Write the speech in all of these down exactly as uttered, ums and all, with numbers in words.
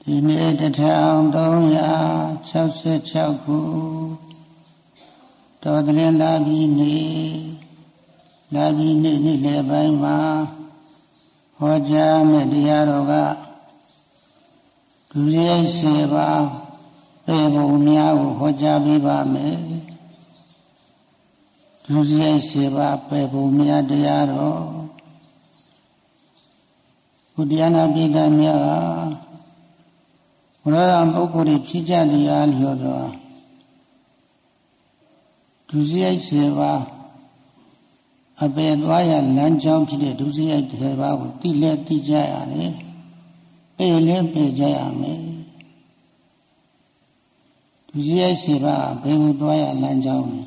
ဒီနေ့တစ်ထောင်သုံးရာ၆၆ခုတော်သလင်းလာပြီးနေ့လာပြီးနေ့နေ့လယ်ပိုင်းမှာဟောကြားမဲ့တရားတော်ကဒုစရိုက်စေပါပေပုံများကိုဟောကြားပေးပါမယ်ဒုစရိုက်စေပါပေပုံများတရားတော်ဘုရားနာပိဋကများကဘုရားပုဂ္ဂိုလ်ဖြစ်ကြတရားလျော်တော်ဒုစရိုက်စေပါအပေသွားရလမ်းကြောင်းဖြစ်တဲ့ဒုစရိုက်စေပါကိုတိလဲတိကြရတယ်ပေလဲပေကြရမယ်ဒုစရိုက်စေပါဘယ်ကိုသွားရလမ်းကြောင်းလဲ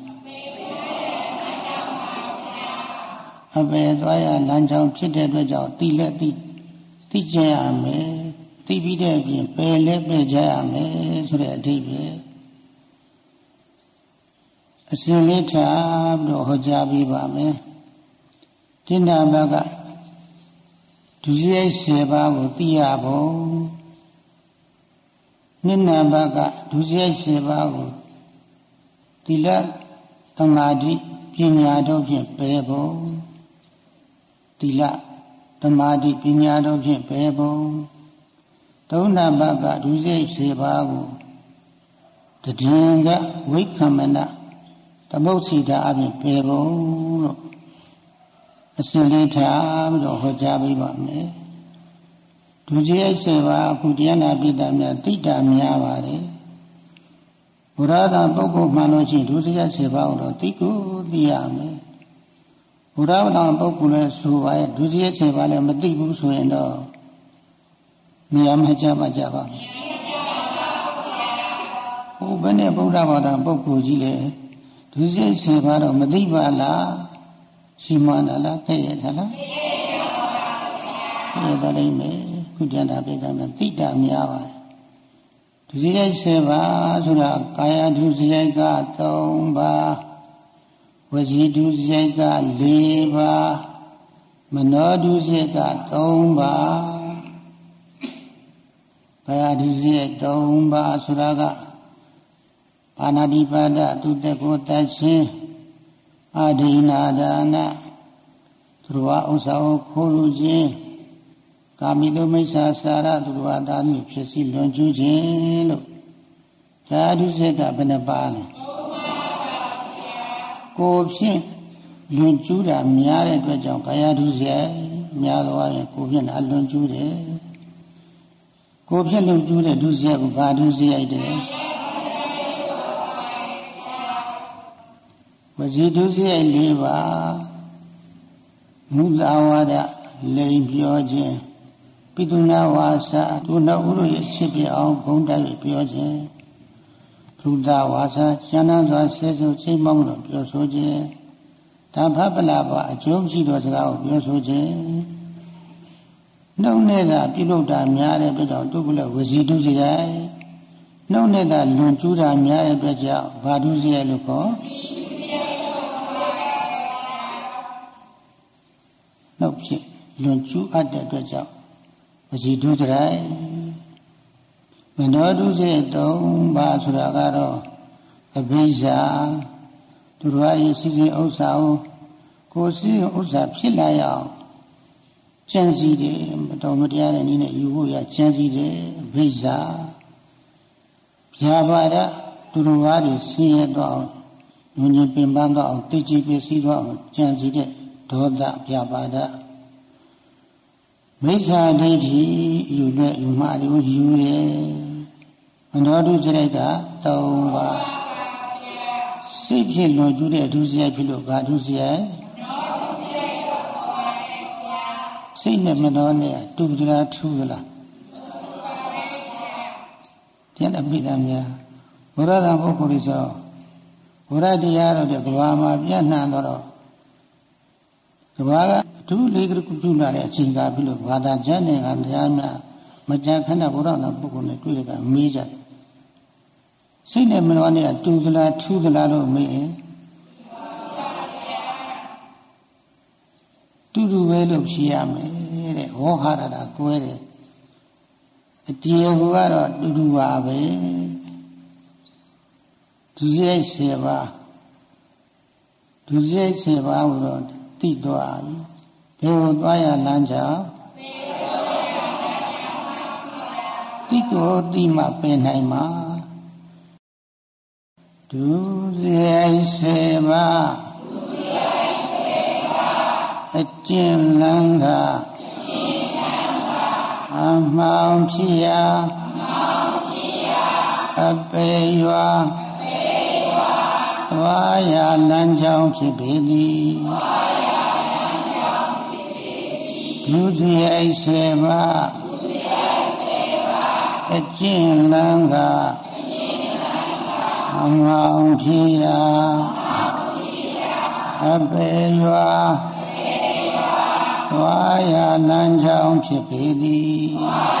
အပေသွားရလမ်းကြောင်းဖြစ်တဲ့အတွက်ကြောင့်တိလဲတိတိကြရမယ်သိပြီးတဲ့အပြင်ပယ်လဲပယ်ကြရမယ်ဆိုတဲ့အဓိပ္ပာယ်အစဉ်လေးထားပြီးတော့ဟောကြားပေးပါမယ်တိဏ္ဍဘကဒုစရိုက်စေပါကိုသိရဖို့နိဏဘကဒုစရိုက်စေပါကိုသီလသမာဓိပညာတို့ဖြင့်ပယ်ဖို့သီလသမာဓိပညာတို့ဖြင့်ပယ်ဖို့သုံးနာဘကဒုစရိုက်စေပါကိုတည်င်ကဝိက္ခမနသမုတ်စီတာအပြင်ပယ်ဖို့လို့အစဉ်လေးထားပြီးတော့ဟောကြားပေးပါမယ်ဒုစရိုက်စေပါအခုတရားနာပိဋကများတိတ္တများပါတယ်ဘုရားသာပုဂ္ဂိုလ်မှန်လို့ရှိရင်ဒုစရိုက်စေပါကိုတော့သိကိုသိရမယ်ဘုရားသာပုဂ္ဂိုလ်လည်းဆိုပါရဲ့ဒုစရိုက်စေပါလည်းမသိဘူးဆိုရင်တော့နေရာမှာကြပါကြပါဟိုဘယ်နဲ့ဗုဒ္ဓဘာသာပုဂ္ဂိုလ်ကြီးလေဒုစရိုက်စေပါတော့မသိပါလားရှိမှန်လားသိရလားသိရပါလိမ့်မယ်ခုကျန်တာပိဋကမှာတိတ္တများပါတယ်ဒုစရိုက်စေပါဆိုတာကာယဒုစရိုက်ကသုံးပါးဝစီဒုစရိုက်ကလေးပါးမနောဒုစရိုက်ကသုံးပါးကာယဒုစရိုက်သုံးပါးဆိုတာကပါဏာတိပါဒသူတကိုတတ်ခြင်းအာဒိနာဒါနသူတော်ဥစ္စာကိုခိုးလူခြင်းကာမိတုမိစ္ဆာစာရသူတော်သားမျိုးဖြစ်စီလွန်ကျူးခြင်းလို့ကာယဒုစရိုက်ကဘယ်နှပါလဲကိုယ်ဖြင့်လွန်ကျူးတာများတဲ့အတွက်ကြောင့်ကာယဒုစရိုက်များတော့ရင်ကိုယ်ဖြင့်အလွန်ကျူးတယ်ကိုယ်ဖြင့်လွန်ကျူးတဲ့ဒုစရိုက်ကိုဘာဒုစရိုက်တယ်ဝစီဒုစရိုက်လေးပါမူလာဝါဒလိန်ပြောခြင်းပိတုနာဝါစာသူတော်ဥရရဲ့ချစ်ပြအောင်ဘုံတိုက်ပြောခြင်းဘုဒ္ဓဝါစာကျမ်းသာစွာဆဲဆိုချိန်မောင်းလို့ပြောဆိုခြင်းတဖပလာပါအကျိုးရှိသောစကားကိုပြောဆိုခြင်းနှုတ်နဲ့သာပြုလုပ်တာများတဲ့အတွက်ကြောင့်သူကလည်းဝစီဒုစရိုက်နှုတ်နဲ့သာလွန်ကျူးတာများတဲ့အတွက်ကြောင့်ဘာဒုစရိုက်လို့ခေါ်နှုတ်ဖြင့်လွန်ကျူးအပ်တဲ့အတွက်ကြောင့်ဝစီဒုစရိုက်မနောဒုစရိုက်သုံးပါးဆိုတာကတော့အဘိဇ္ဇာသူတော်ရဲ့စီစဉ်ဥစ္စာကိုကိုယ်စီဥစ္စာဖြစ်လာရအောင်ကြံစည်တယ်မတော်မတရားတဲ့နည်းနဲ့ယူဖို့ရကြံစည်တယ်အဘိဇ္ဇာဗျာပါဒသူတော်ဘာတွေဆင်းရဲတော့အောင်ညဉ့်ညင်ပင်ပန်းတော့အောင်သိကြည်ပစ္စည်းတော့အောင်ကြံစည်တဲ့ဒေါသဗျာပါဒမိစ္ဆာဒိဋ္ဌိယူတဲ့ယူမှတွေကိုယူရဲမနောဒုစရိုက်ကသုံးပါးစိတ်ဖြစ်လွန်ကျူးတဲ့ဒုစရိုက်ဖြစ်လို့ဘာဒုစရိုက်စိတ်နဲ့မနောနဲ့တူကြလားထူးကြလားပြန်အပိဓာများဘုရားသာပုဂ္ဂိုလ်ဆိုဘုရားတရားတော်တဲ့ကဘာမှာပြန့်နှံ့တော့ကဘာကအထူးလေးကပြုလာတဲ့အချိန်ကပြီလို့ဘာသာကျမ်းနဲ့ကတရားများမကြခဏဘုရားသာပုဂ္ဂိုလ်နဲ့တွေ့တဲ့ကမေးကြတယ်စိတ်နဲ့မနောနဲ့တူကြလားထူးကြလားလို့မေးရင်တူတူပဲလို့ဖြေရမယ်တဲ့ဟောဟာရတာကွဲတယ်အတရားကတော့တူတူပါပဲဒုစရိုက်ဆယ်ပါးဒုစရိုက်ဆယ်ပါးကိုတော့သိသွားပြီဘယ်ကိုသွားရလမ်းကြောင်းတိကိုတိမှပင်နိုင်မှာဒုစရိုက်ဆယ်ပါးအကျဉ်းလန်းကအမှောင်ဖြစ်ရာအပေရွာသွားရလမ်းကြောင်းဖြစ်ပေသည်ဒုစရိုက်ဆယ်ပါးအကျဉ်းလန်းကအမှောင်ဖြစ်ရာအပေရွာသွားရလမ်းကြောင်းဖြစ်ပေသည်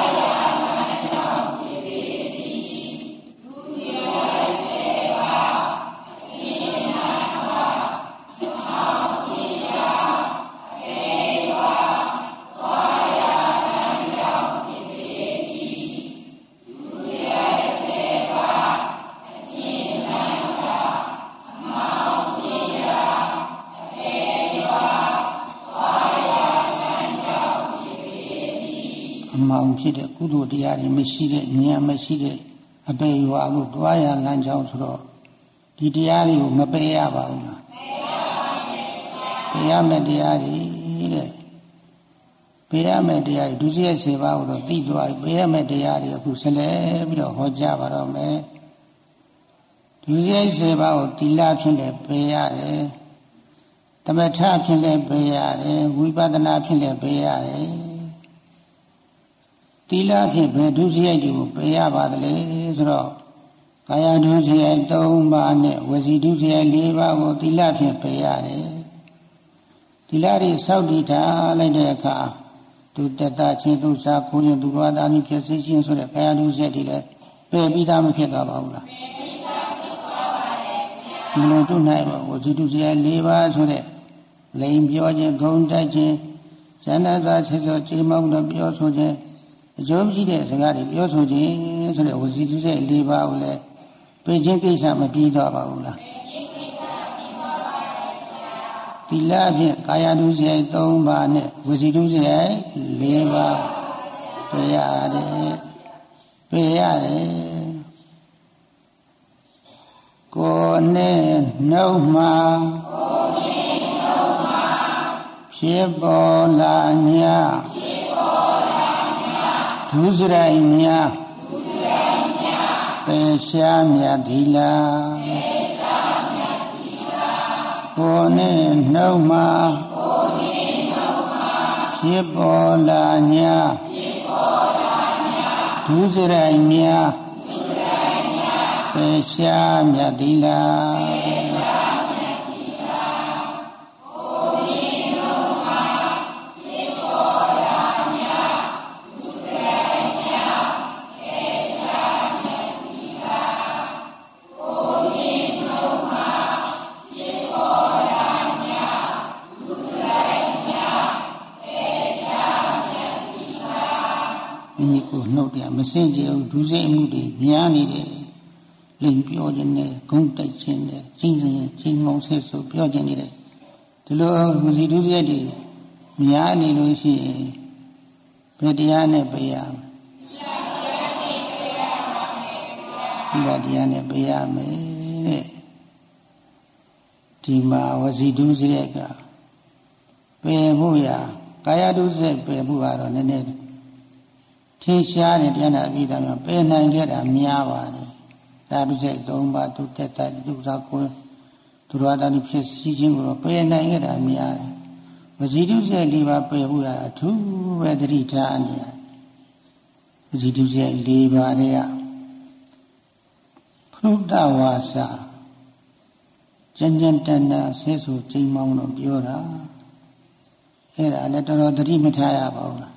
မောင်ဖြစ်တဲ့ကုသိုလ်တရားတွေမရှိတဲ့ဉာဏ်မရှိတဲ့အပေရွာကိုတွားရလမ်းကြောင်းဆိုတော့ဒီတရားတွေကိုမပယ်ရပါဘူးလားပယ်ရမယ်တရားတွေတဲ့ပယ်ရမယ်တရားတွေဒုစရိုက်ဆယ်ပါးကိုတော့သိသွားပြီပယ်ရမယ်တရားတွေအခုဆက်လက်ပြီးတော့ဟောကြားပါတော့မယ်ဒုစရိုက်ဆယ်ပါးကိုသီလဖြင့်လည်းပယ်ရတယ်သမထဖြင့်လည်းပယ်ရတယ်ဝိပဿနာဖြင့်လည်းပယ်ရတယ်သီလဖြင့်ဘယ်ဒုစရိုက်တွေကိုပယ်ရပါသလဲဆိုတော့ကာယဒုစရိုက်သုံးပါးနဲ့ဝစီဒုစရိုက်လေးပါးကိုသီလဖြင့်ပယ်ရတယ်သီလတွေစောင့်တည်ထားလိုက်တဲ့အခါသူတတချင်းသူစားကိုရင်သူတော်သားမျိုးဖြစ်စေခြင်းဆိုတဲ့ကာယဒုစရိုက်တွေလည်းပယ်ပြီးသားမဖြစ်သွားပါဘူးလားပယ်ပြီးသားဖြစ်သွားပါတယ်ခင်ဗျာဒီလိုတို့နိုင်တော့ဝစီဒုစရိုက်လေးပါးဆိုတဲ့လိန်ပြောခြင်းဂုံတိုက်ခြင်းဉာဏ်သာဆက်စောချိန်မောင်းတော့ပြောဆိုခြင်းအကျိုးရှိတဲ့စကားတွေပြောဆိုခြင်းဆိုတဲ့ဝစီစုတဲ့လေးပါးကိုလည်းပြည့်ခြင်းကိစ္စမပြီးတော့ပါဘူးလားပြည့်ခြင်းကိစ္စပြီးတော့ပါရဲ့သီလဖြင့်ကာယဒုစရိုက်သုံးပါးနဲ့ဝစီဒုစရိုက်လေးပါးပြရတယ်ပြရတယ်ကိုယ်နဲ့နှုတ်မှာကိုယ်နဲ့နှုတ်မှာဖြစ်ပေါ်လာ냐ဒုစရိုက်များပေရှားမြတ်ဒီလားကိုယ်နဲ့နှုတ်မှာဖြစ်ပေါ်လာ냐ဒုစရိုက်များပေရှားမြတ်ဒီလားနှုတ်တယ်မစင်ကြဘူးဒုစရိုက်မှုတွေများနေတယ်လိမ်ပြောခြင်းနဲ့ဂုံတိုက်ခြင်းနဲ့ချင်းချင်းချင်းမောင်ဆက်ဆိုပြောခြင်းနေတယ်ဒီလိုမစီဒုစရိုက်တွေများနေလို့ရှိရင်ဘယ်တရားနဲ့ပြရမလဲဒီတရားနဲ့ပြရမယ်တဲ့ဒီမှာဝစီဒုစရိုက်ကပယ်ဖို့ရကာယဒုစရိုက်ပယ်ဖို့ကတော့နည်းနည်းထင်ရှားတဲ့တရားနာအပြီးသားမှာပယ်နိုင်ခဲ့တာများပါတယ်ဒါဒုစရိုက်သုံးပါးသူတက်တက်သူသာကိုသူတော်တာဖြစ်စီခြင်းကိုတော့ပယ်နိုင်ခဲ့တာများတယ်ဝစီဒုစရိုက်လေးပါးပယ်ဖို့ရအထူးပဲတတိထားနေရတယ်ဝစီဒုစရိုက်လေးပါးတွေကဖရုဒ္ဓဝါစာကျန်ကျန်တန်တာဆဲဆူချိန်မောင်းတော့ပြောတာအဲ့ဒါလည်းတော်တော်တတိမထားရပါဘူးလား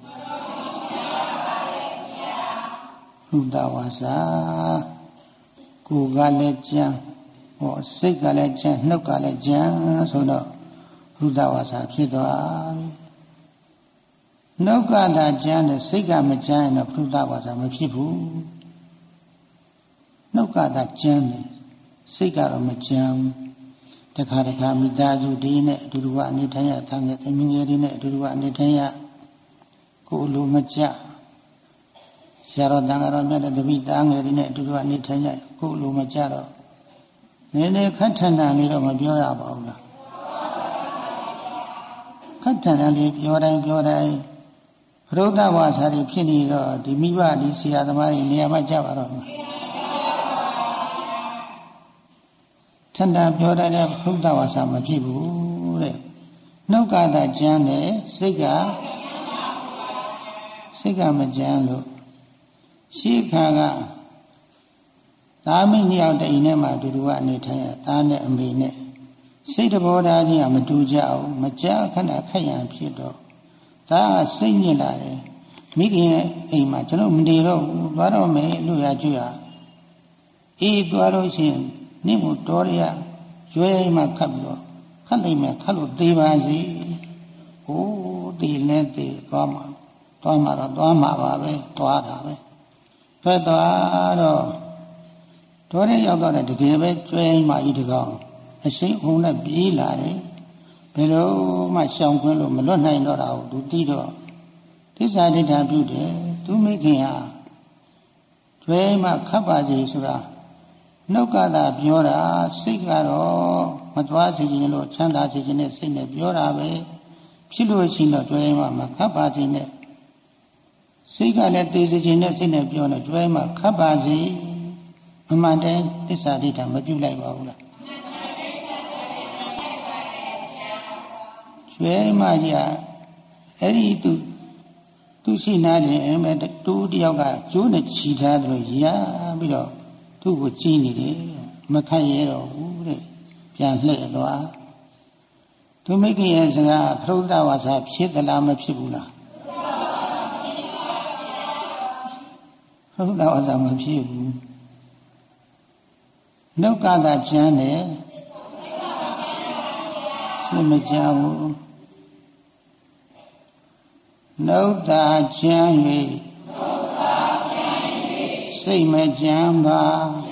ဖရုဒ္ဓဝါစာကိုယ်ကလည်းကြံဟောစိတ်ကလည်းကြံနှုတ်ကလည်းကြံဆိုတော့ဖရုဒ္ဓဝါစာဖြစ်သွားပြီနှုတ်ကသာကြမ်းတယ်စိတ်ကမကြမ်းရင်တော့ဘုဒ္ဓဘာသာမဖြစ်ဘူးနှုတ်ကသာကြမ်းတယ်စိတ်ကတော့မကြမ်းဘူးတခါတခါမိသားစုတွေနဲ့အတူတူအနေထိုင်ရထားငယ်သမီးငယ်တွေနဲ့အတူတူအနေထိုင်ရကိုလိုမကြဆရာတော်တန်ခါတော်မြတ်တဲ့တပိတားငယ်တွေနဲ့အတူတူအနေထိုင်ရကိုလိုမကြတော့နည်းနည်းခက်ထန်ထန်လေးတော့မပြောရပါဘူးလားခက်ထန်ထန်လေးပြောတိုင်းပြောတိုင်းဘုရားဘာသာတွေဖြစ်နေတော့ဒီမိဘဒီဆရာသမားတွေနေရာမှာကြပါတော့ထန်ထန်ပြောတိုင်းလည်းဘုရားဘာသာမဖြစ်ဘူးတဲ့နှုတ်ကသာကြမ်းတယ်စိတ်ကစိတ်ကမကြမ်းလို့ရှိခါကသားမင်းနှစ်ယောက်တအိမ်ထဲမှာအတူတူကနေထိုင်ရသားနဲ့အမေနဲ့စိတ်တဘောဓာကြီးကမတူကြဘူးမကြခဏခက်ရန်ဖြစ်တော့ဒါကစိတ်ညစ်လာတယ်မိခင်ရဲ့အိမ်မှာကျွန်တော်မနေတော့ဘူးသွားတော့မယ်လို့ရကြွရအေးသွားလို့ရှိရင်နင့်ကိုတော်ရရွယ်မှခတ်ပြီးတော့ခတ်လိုက်မယ်ခတ်လို့သေးပါစီဟိုးသေးလဲသေးသွားမှာသွားမှာတော့သွားမှာပါပဲသွားတာပဲဖက်သွားတော့တော်ရရောက်တော့တကယ်ပဲကျွဲမှကြီးတကောင်အရှိန်အောင်နဲ့ပြေးလာတယ်ဘယ်လိုမှရှောင်ခွင့်လို့မလွတ်နိုင်တော့တာကိုသူတီးတော့သစ္စာဒိဋ္ဌာပြုတယ်သူမိခင်ဟာကျွဲမှခတ်ပါစီဆိုတာနှုတ်ကသာပြောတာစိတ်ကတော့မသွားစီခြင်းလို့ချမ်းသာစီခြင်းနဲ့စိတ်နဲ့ပြောတာပဲဖြစ်လို့ရှိရင်တော့ကျွဲမှမခတ်ပါစီနဲ့စိတ်ကလည်းတည်စီခြင်းနဲ့စိတ်နဲ့ပြောနေကျွဲမှခတ်ပါစီအမှန်တည်းသစ္စာဒိဋ္ဌာမပြုလိုက်ပါဘူးလားကျွဲမှကြီးအဲ့ဒီသူသူရှိနာတယ်အဲမဲ့တူတယောက်ကကျိုးနဲ့ချီထားတယ်ရပြီးတော့သူ့ကိုကြည်နေတယ်မခတ်ရတော့ဘူးတဲ့ပြန်လှည့်သွားသူမိခင်ရဲ့စကားဖရုဒ္ဓဝါစာဖြစ်သလားမဖြစ်ဘူးလားဖရုဒ္ဓဝါစာမဖြစ်ဘူးနှုတ်ကသာချမ်းတယ်စိတ်မကြဘူးနှုတ်သာချမ်း၍စိတ်မကြမ်းပါ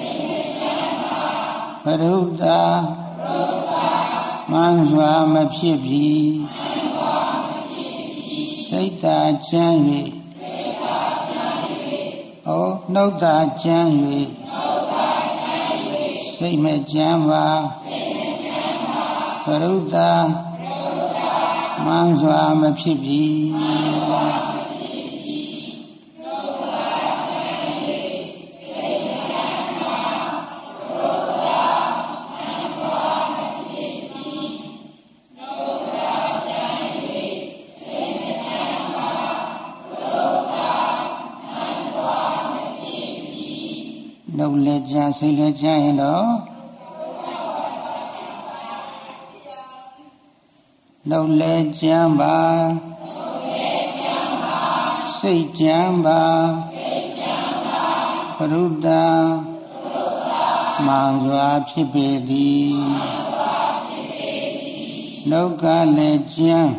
ဘုရားမှန်စွာမဖြစ်ပြီစိတ်သာချမ်း၍ဩနှုတ်သာချမ်း၍စိတ်မကြမ်းပါဘုရားမှန်စွာမဖြစ်ပြီနှုတ်လည်းကြမ်းစိတ်လည်းကြမ်းရင်တော့နှုတ်လည်းကြမ်းပါစိတ်ကြမ်းပါဘုရားမှန်စွာဖြစ်ပေသည်နှုတ်ကလည်းကြမ်း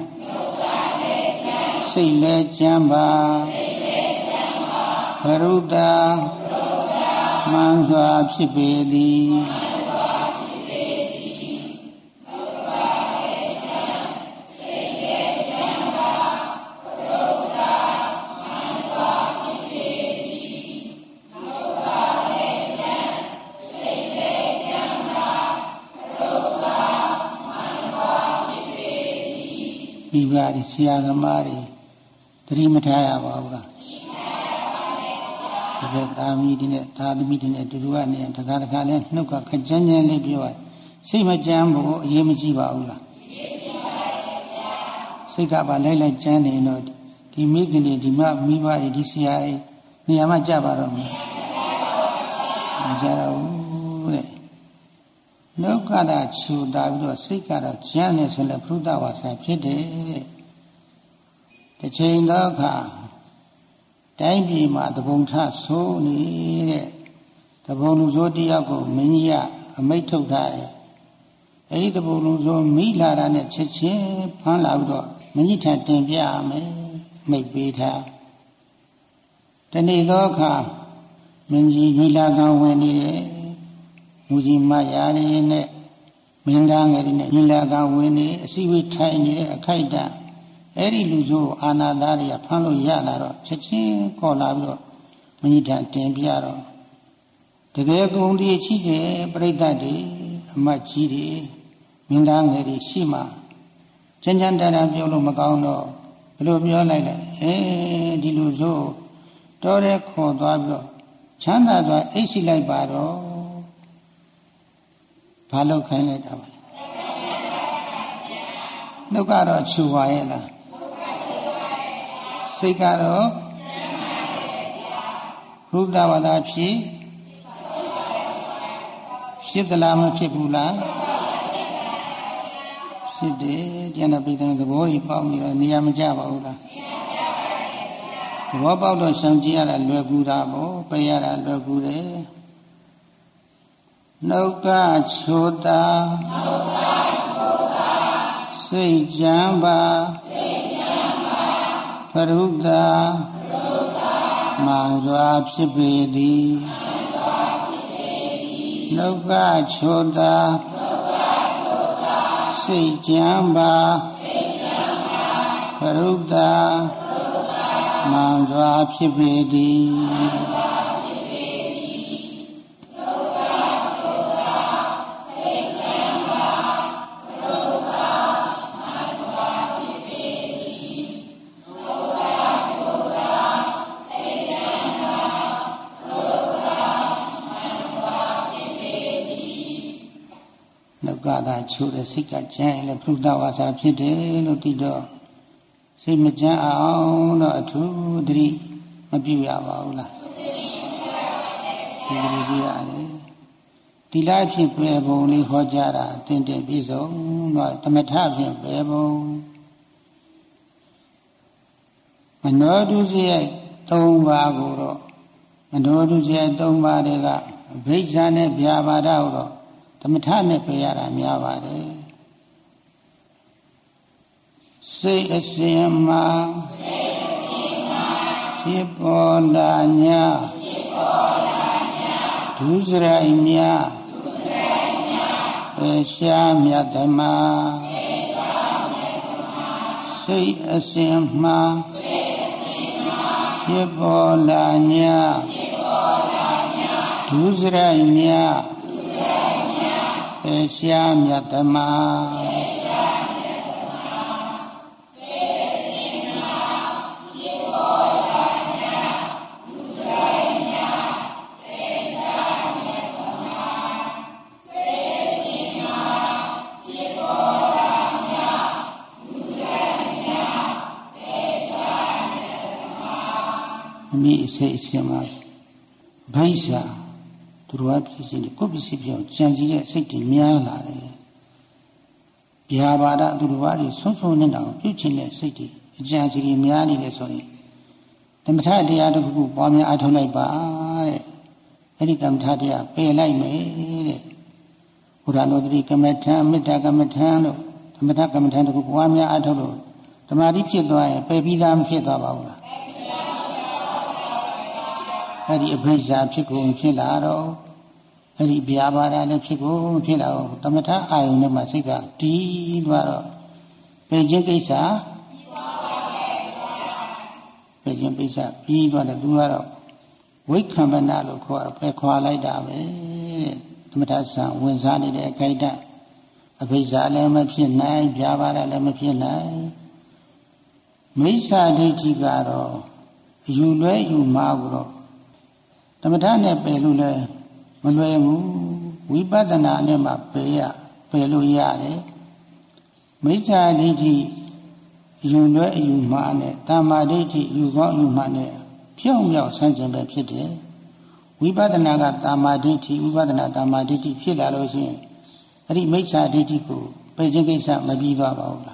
စိတ်လည်းကြမ်းပါဘုရားမှန်စွာဖြစ်ပေသည်မိဘတွေဆရာသမားတွေသတိမထားရပါဘူးလားဒီဘက်သားမီးတွေနဲ့သားသမီးတွေနဲ့တူတူကနေတခါတခါလဲနှုတ်ကခကြမ်းကြမ်းလေးပြောရစိတ်မကြမ်းဘူးအရေးမကြီးပါဘူးလားစိတ်ကပါလိုက်လိုက်ကြမ်းနေတော့ဒီမိခင်တွေဒီမမိဘတွေဒီဆရာတွေနေရာမှာကြပါတော့မယ်မကြတော့ဘူးတဲ့နှုတ်ကသာချူတာပြီးတော့စိတ်ကတော့ကြမ်းနေဆိုလဲဘုဒ္ဓဝါစာဖြစ်တယ်တစ်ချိန်တော့အခါတိုင်းပြည်မှာတပုံထဆိုးနေတဲ့တပုံလူဆိုးတယောက်ကိုမင်းကြီးကအမိတ်ထုတ်ထားတယ်အဲဒီတပုံလူဆိုးမိလာတာနဲ့ချက်ချင်းဖမ်းလာပြီးတော့မင်းကြီးထံတင်ပြရမယ်မိတ်ပေးထားတနေ့သောအခါမင်းကြီးညီလာခံဝင်နေတယ်မူကြီးမရာရင်းနဲ့မင်းသားငယ်တွေနဲ့ညီလာခံဝင်နေအစည်းအဝေးထိုင်နေတဲ့အခိုက်အတန့်အဲ့ဒီလူဆိုးအာနာသားတွေကဖမ်းလို့ရလာတော့ချက်ချင်းခေါ်လာပြီးတော့မင်းကြီးထံတင်ပြတော့တကယ်ကုန်ဒီရှိတယ်ပြိဿတ်တွေအမတ်ကြီးတွေမင်းသားငယ်တွေရှိမှကျန်ကျန်တန်တန်ပြောလို့မကောင်းတော့ဘယ်လိုပြောလိုက်လဲအဲဒီလူဆိုးတော်တဲ့ခေါ်သွားပြီးတော့ချမ်းသာသွားအိတ်ရှိလိုက်ပါတော့ဘာလို့ခိုင်းလိုက်တာပါလဲနှုတ်ကတော့ချူပါရဲ့လားစိတ်ကတော့ဘုဒ္ဓဝါဒဖြစ်ဖြစ်သလားမဖြစ်ဘူးလားဖြစ်တယ်ကျန်တဲ့ပြည်တဲ့သဘောကြီးပေါက်ပြီးတော့နေရာမကျပါဘူးလားသဘောပေါက်တော့ရှောင်ကြည့်ရတာလွယ်ကူတာပေါ့ပယ်ရတာလွယ်ကူတယ်နှုတ်ကချိုတာစိတ်ကြမ်းပါပရုဒ္ဓမှန်စွာဖြစ်ပေသည်နှုတ်ကချိုတာစိတ်ကြမ်းပါပရုဒ္ဓမှန်စွာဖြစ်ပေသည်ကသာချိုးတဲ့စိတ်ကကြမ်းလည်းဘုဒ္ဓဝါစာဖြစ်တယ်လို့သိတော့စိတ်မကြမ်းအောင်တော့အထူးသတိမပြုရပါဘူးလားဒီလိုပြရတယ်ဒီလားဖြင့်ပဲပုံလေးဟောကြားတာတင်တင်ပြည့်စုံတော့သမထဖြင့်ပဲပုံမနောဒုစရိုက်၃ပါးကိုတော့မနောဒုစရိုက်၃ပါးတွေကအဘိဓါနဲ့ဗျာပါဒကိုတော့သမထနဲ့ပြရတာများပါတယ်စိတ်အစဉ်မှာဖြစ်ပေါ်လာညာဒုစရိုက်များပေရှားမြတ်ဓမ္မစိတ်အစဉ်မှာဖြစ်ပေါ်လာညာဒုစရိုက်များပေရှားမြတ်ဓမ္မမိစိတ်အစဉ်မှာဗိဇာသူတော်ဖြစ်စဉ်ကိုပစ္စည်းပြောင်းကြံစည်တဲ့စိတ်တွေများလာတယ်။ဗျာပါဒသူတော်ဘာတွေဆုံးဆုံးနေတာကိုပြုချင်တဲ့စိတ်တွေအကြံစီတွေများနေတယ်ဆိုရင်သမထတရားတစ်ခုခုပွားများအားထုတ်လိုက်ပါတဲ့။အဲ့ဒီသမထတရားပယ်လိုက်မယ်တဲ့။ဘုရားတော်တိကမ္မထံမေတ္တာကမ္မထံလို့သမထကမ္မထံတစ်ခုပွားများအားထုတ်လို့ဓမ္မတိဖြစ်သွားရင်ပယ်ပြီးသားမဖြစ်သွားပါဘူးလား။အဲ့ဒီအဘိဇာဖြစ်ကုန်ဖြစ်လာတော့အဲ့ဒီဗျာပါဒလည်းဖြစ်ကုန်ဖြစ်လာတော့သမထအာယုန်နဲ့မှစိတ်ကတီးသွားတော့ပယ်ခြင်းကိစ္စပယ်ခြင်းကိစ္စပြီးသွားတယ်သူကတော့ဝိခံပနာလို့ခေါ်တော့ပယ်ခွာလိုက်တာပဲတဲ့သမထဆံဝင်စားနေတဲ့အခိုက်အတန့်အဘိဇာလည်းမဖြစ်နိုင်ဗျာပါဒလည်းမဖြစ်နိုင်မိစ္ဆာဒိဋ္ဌိကတော့ယူလွဲယူမှာကိုတော့သမထနဲ့ပယ်လို့လည်းမလွယ်ဘူးဝိပဿနာနဲ့မှပယ်ရပယ်လို့ရတယ်မိစ္ဆာဒိဋ္ဌိယူလွဲယူမှာနဲ့တမ္မာဒိဋ္ဌိယူကောင်းယူမှာနဲ့ဖြောင်းမြောက်ဆန်းကျင်ပဲဖြစ်တယ်ဝိပဿနာကတမ္မာဒိဋ္ဌိဥပဒနာတမ္မာဒိဋ္ဌိဖြစ်လာလို့ရှိရင်အဲ့ဒီမိစ္ဆာဒိဋ္ဌိကိုပယ်ခြင်းကိစ္စမပြီးသွားပါဘူးလား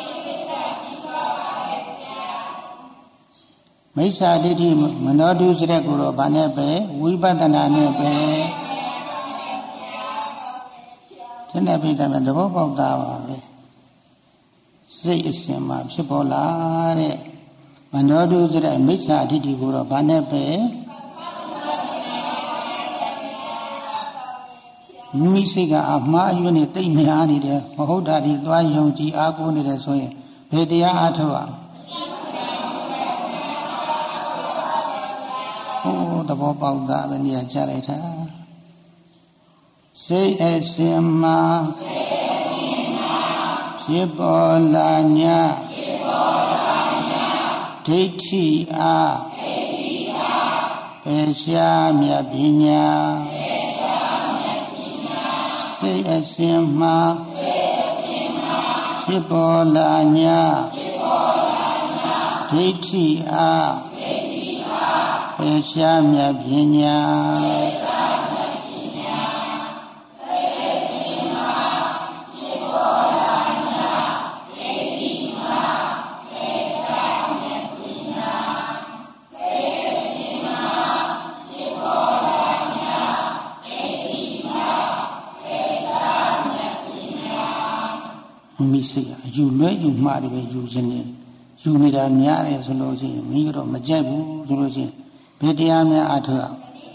မိစ္ဆာဒိဋ္ဌိမနောတုစရက်ကိုတော့ဗာနဲ့ပဲဝိပဿနာနဲ့ပဲဒီနေ့ပြတဲ့သဘောပေါက်တာပါပဲစိတ်အစဉ်မှာဖြစ်ပေါ်လာတဲ့မနောတုဆိုတဲ့မိစ္ဆာဒိဋ္ဌိကိုတော့ဘာနဲ့ပဲမိမိစိတ်ကအမှားအယွင်းနဲ့တိတ်များနေတယ်မဟုတ်တာဒီသွားယုံကြည်အားကိုးနေတယ်ဆိုရင်ဘယ်တရားအားထုတ်ရဟိုသဘောပေါက်တာပဲနေရာချလိုက်တာစိတ်အစဉ်မှာဖြစ်ပေါ်လာညာဒိဋ္ဌိအားပေရှားမြတ်ပညာစိတ်အစဉ်မှာဖြစ်ပေါ်လာညာဒိဋ္ဌိအားပေရှားမြတ်ပညာမိစိတ်အယူလွဲယူမှားတယ်ပဲယူခြင်းနဲ့ယူနေတာများတယ်ဆိုလို့ရှိရင်မင်းတို့မကြိုက်ဘူးဆိုလို့ရှိရင်ဘယ်တရားများအထောက်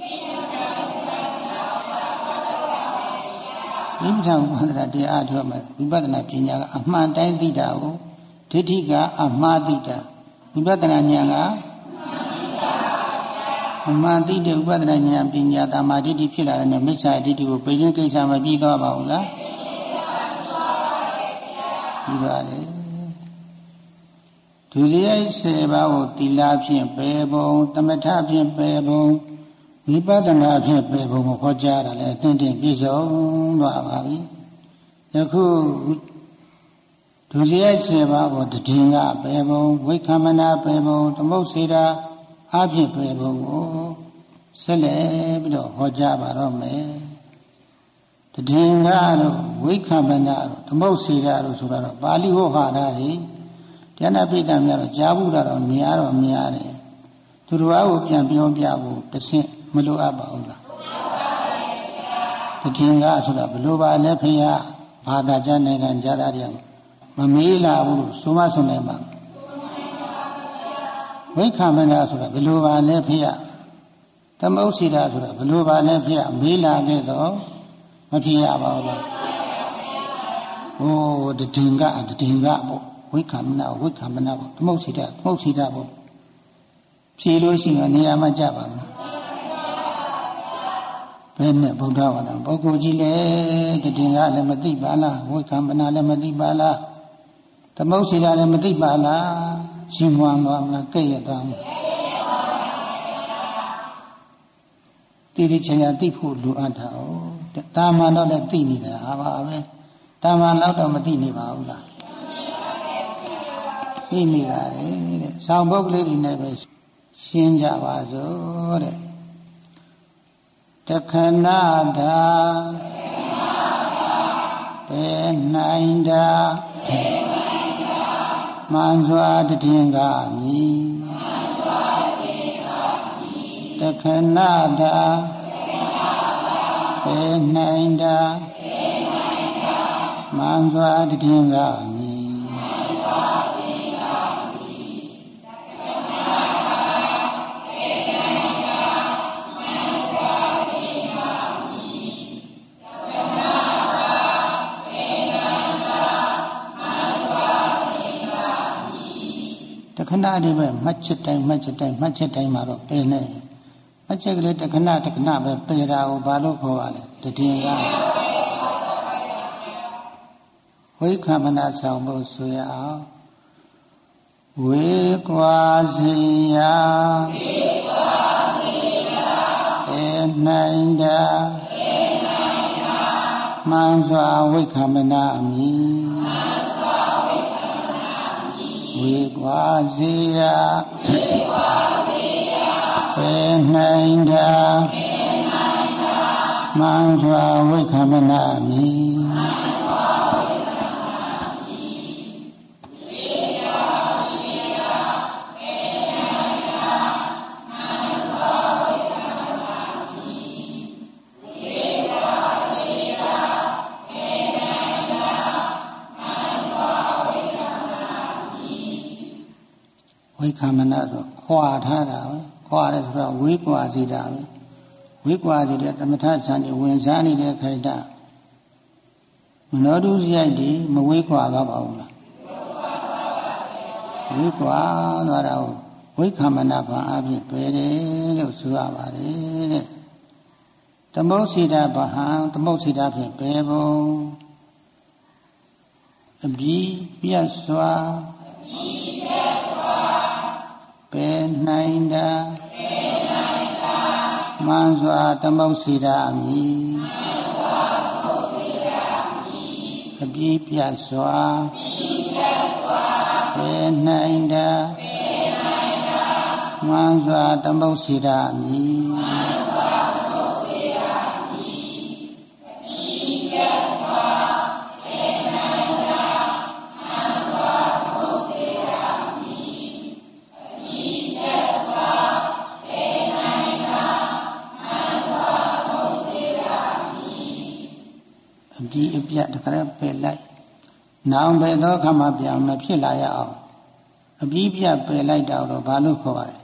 ဝိပဿနာဝိပဿနာတရားအထောက်မှာဝိပဿနာပညာကအမှန်တိုင်းသိတာကိုဒိဋ္ဌိကအမှားသိတာဝိပဿနာဉာဏ်ကအမှန်သိတဲ့ဝိပဿနာဉာဏ်ပညာတမာဒိဋ္ဌိဖြစ်လာတဲ့မိစ္ဆာဒိဋ္ဌိကိုပြင်းကိစ္စမပြီးတော့ပါဘူးလားဒီပါလေဒုစရိုက်ဆယ်ပါးကိုသီလဖြင့်ပယ်ပုံသမထဖြင့်ပယ်ပုံဝိပဿနာဖြင့်ပယ်ပုံကိုဟောကြားတာလေအသင့်တင့်ပြည့်စုံသွားပါပြီယခုဒုစရိုက်ဆယ်ပါးကိုတည်င်ကပယ်ပုံဝိက္ခမနာပယ်ပုံသမုတ်စေတာအဖြင့်ပယ်ပုံကိုဆက်လက်ပြီးတော့ဟောကြားပါတော့မယ်တည်င်ကတော့ဝိက္ခမနာတို့သမုတ်စေတာတို့ဆိုတာတော့ပါဠိဟောဟာတာတွေဉာဏပိဋကများတော့ကြားဘူးတာတော့များတော့များတယ်သူတို့အားကိုပြန်ပြောပြဖို့တဆင့်မလိုအပ်ပါဘူးလားတည်င်ကဆိုတာဘလို့ပါလဲဖေရဘာသာကြားနိုင်ငံကြားသားတွေမမေးလာဘူးလို့ဆိုမဆွနေမှာဝိက္ခမနာဆိုတာဘလို့ပါလဲဖေရသမုတ်စေတာဆိုတာဘလို့ပါလဲဖေရမေးလာခဲ့တော့မဖြစ်ရပါဘူးလားဟိုတည်င်ကတည်င်ကပေါ့ဝိက္ခမနာဝိက္ခမနာပေါ့သမုတ်စီတာသမုတ်စီတာပေါ့ဖြေလို့ရှိရင်နေရာမှာကြပါမလားဘယ်နဲ့ဗုဒ္ဓဝါဒပုဂ္ဂိုလ်ကြီးလေတည်င်ကလည်းမသိပါလားဝိက္ခမနာလည်းမသိပါလားသမုတ်စီတာလည်းမသိပါလားရှင်မွန်သွားမလားကဲ့ရသွားမလားတိတိကျကျသိဖို့လိုအပ်တာ哦တာမန်တော့လည်းသိနေတာဟာပါပဲတာမန်တော့တော့မသိနေပါဘူးလားသိနေတာလေတဲ့ဆောင်းပုတ်ကလေးတွေနဲ့ပဲရှင်းကြပါစို့တဲ့တခဏသာပဲနိုင်တာမှန်စွာတည်ငါမည်တခဏသာပဲနိုင်တာမှန်စွာတည်ငါမည်ခဏလေးပဲမှတ်ချက်တိုင်းမှတ်ချက်တိုင်းမှတ်ချက်တိုင်းမှာတော့ပယ်နေမှတ်ချက်ကလေးတခဏတခဏပဲပယ်တာကိုဘာလို့ခေါ်ပါလဲတည်င်ကဝိက္ခမနာဆောင်ဖို့ဆိုရအောင်ဝေကွာစီယာဝေကွာစီယာေနိုင်တာေနိုင်တာမှန်စွာဝိက္ခမနာမည်ဝေကွာစီယာဝေကွာစီယာေနိုင်တာေနိုင်တာမှန်စွာဝိက္ခမနာမည်မှန်စွာဝိက္ခမနာမည်ဝေကွာစီယာေနိုင်တာမှန်စွာဝိက္ခမနာမည်ဝေကွာစီယာေနိုင်တာမှန်စွာဝိက္ခမနာမည်ဝိခမနဆိုခွာထားတာပဲခွာတယ်ဆိုတော့ဝေးကွာစီတာပဲဝေးကွာစီတဲ့သမထဇန်ကြီးဝင်စားနေတဲ့ခိုက်တာမနောတုစရိုက်ဒီမဝေးကွာသွားပါဘူးလားဝေးကွာသွားတာကိုဝိခမနဘာအဖြစ်ပဲတယ်လို့ဆိုရပါတယ်တဲ့သမုတ်စီတာဘာဟံသမုတ်စီတာဖြင့်ပဲဘုံအပြီးပြတ်စွာအပြီးပြတ်စွာပဲနိုင်တာပဲနိုင်တာမှန်စွာသမုတ်စီတာအမည်မှန်စွာသမုတ်စီတာအမည်အပြီးပြတ်စွာအပြီးပြတ်စွာပဲနိုင်တာပဲနိုင်တာမှန်စွာသမုတ်စီတာအမည်မှန်စွာသမုတ်စီတာအမည်အပြီးပြတ်စွာပဲနိုင်တာမှန်စွာသမုတ်စီတာအမည်အပြီးပြတ်စွာပဲနိုင်တာမှန်စွာသမုတ်စီတာအမည်အပြီးအပြတ်တကယ်ပဲလိုက်နောင်ပဲသောခမပြောင်းမဖြစ်လာရအောင်အပြီးပြတ်ပယ်လိုက်တာတော့ဘာလို့ခေါ်ပါလဲ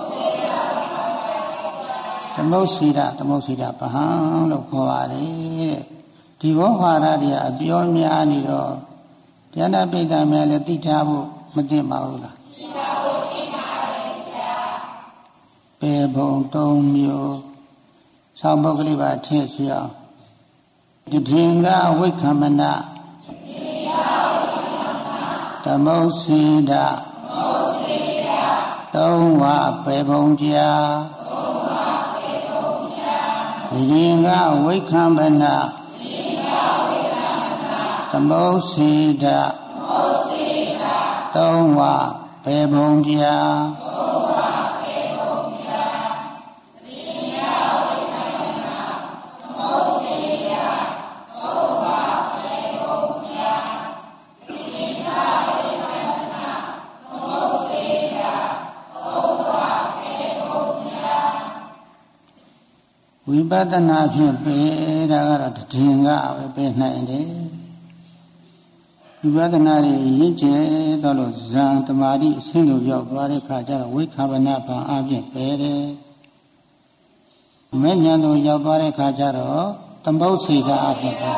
သမုတ်စီတာသမုတ်စီတာပဟံလို့ခေါ်ပါတယ်တဲ့ဒီဘောဟာရတွေအပြောများနေတော့ဉာဏပိဋကများလည်းသိထားဖို့မသိပါဘူးလားသိပါဖို့သိပါရဲ့ဗျာပေဘုံသုံးမျိုးဆောင်းပုဂ္ဂလိပါထည့်ဆွအောင်တထင်ကဝိခမနသမုတ်စီတာသမုတ်စီတာသုံးဝပေဘုံပြာသုံးဝပေဘုံပြာဒီရင်ကဝိခမနဒီရင်ကဝိခမနသမုတ်စီတာသမုတ်စီတာသုံးဝပေဘုံပြာသုံးဝပေဘုံပြာဒီရင်ကဝိခမနသမုတ်စီတာသုံးဝပေဘုံပြာဒီရင်ကဝိပဿနာဖြင့်ပေတာကတော့တည်ငါပဲပဲနိုင်တယ်ဝိပဿနာတွေရင့်ကျက်တော့လို့ဇံတမာတိအဆင့်လိုရောက်သွားတဲ့ခါကျတော့ဝိခာဗနာဘာအပြင်ပဲတယ်မဲ့ညာလိုရောက်သွားတဲ့ခါကျတော့သမုတ်စီကအပြင်ပဲ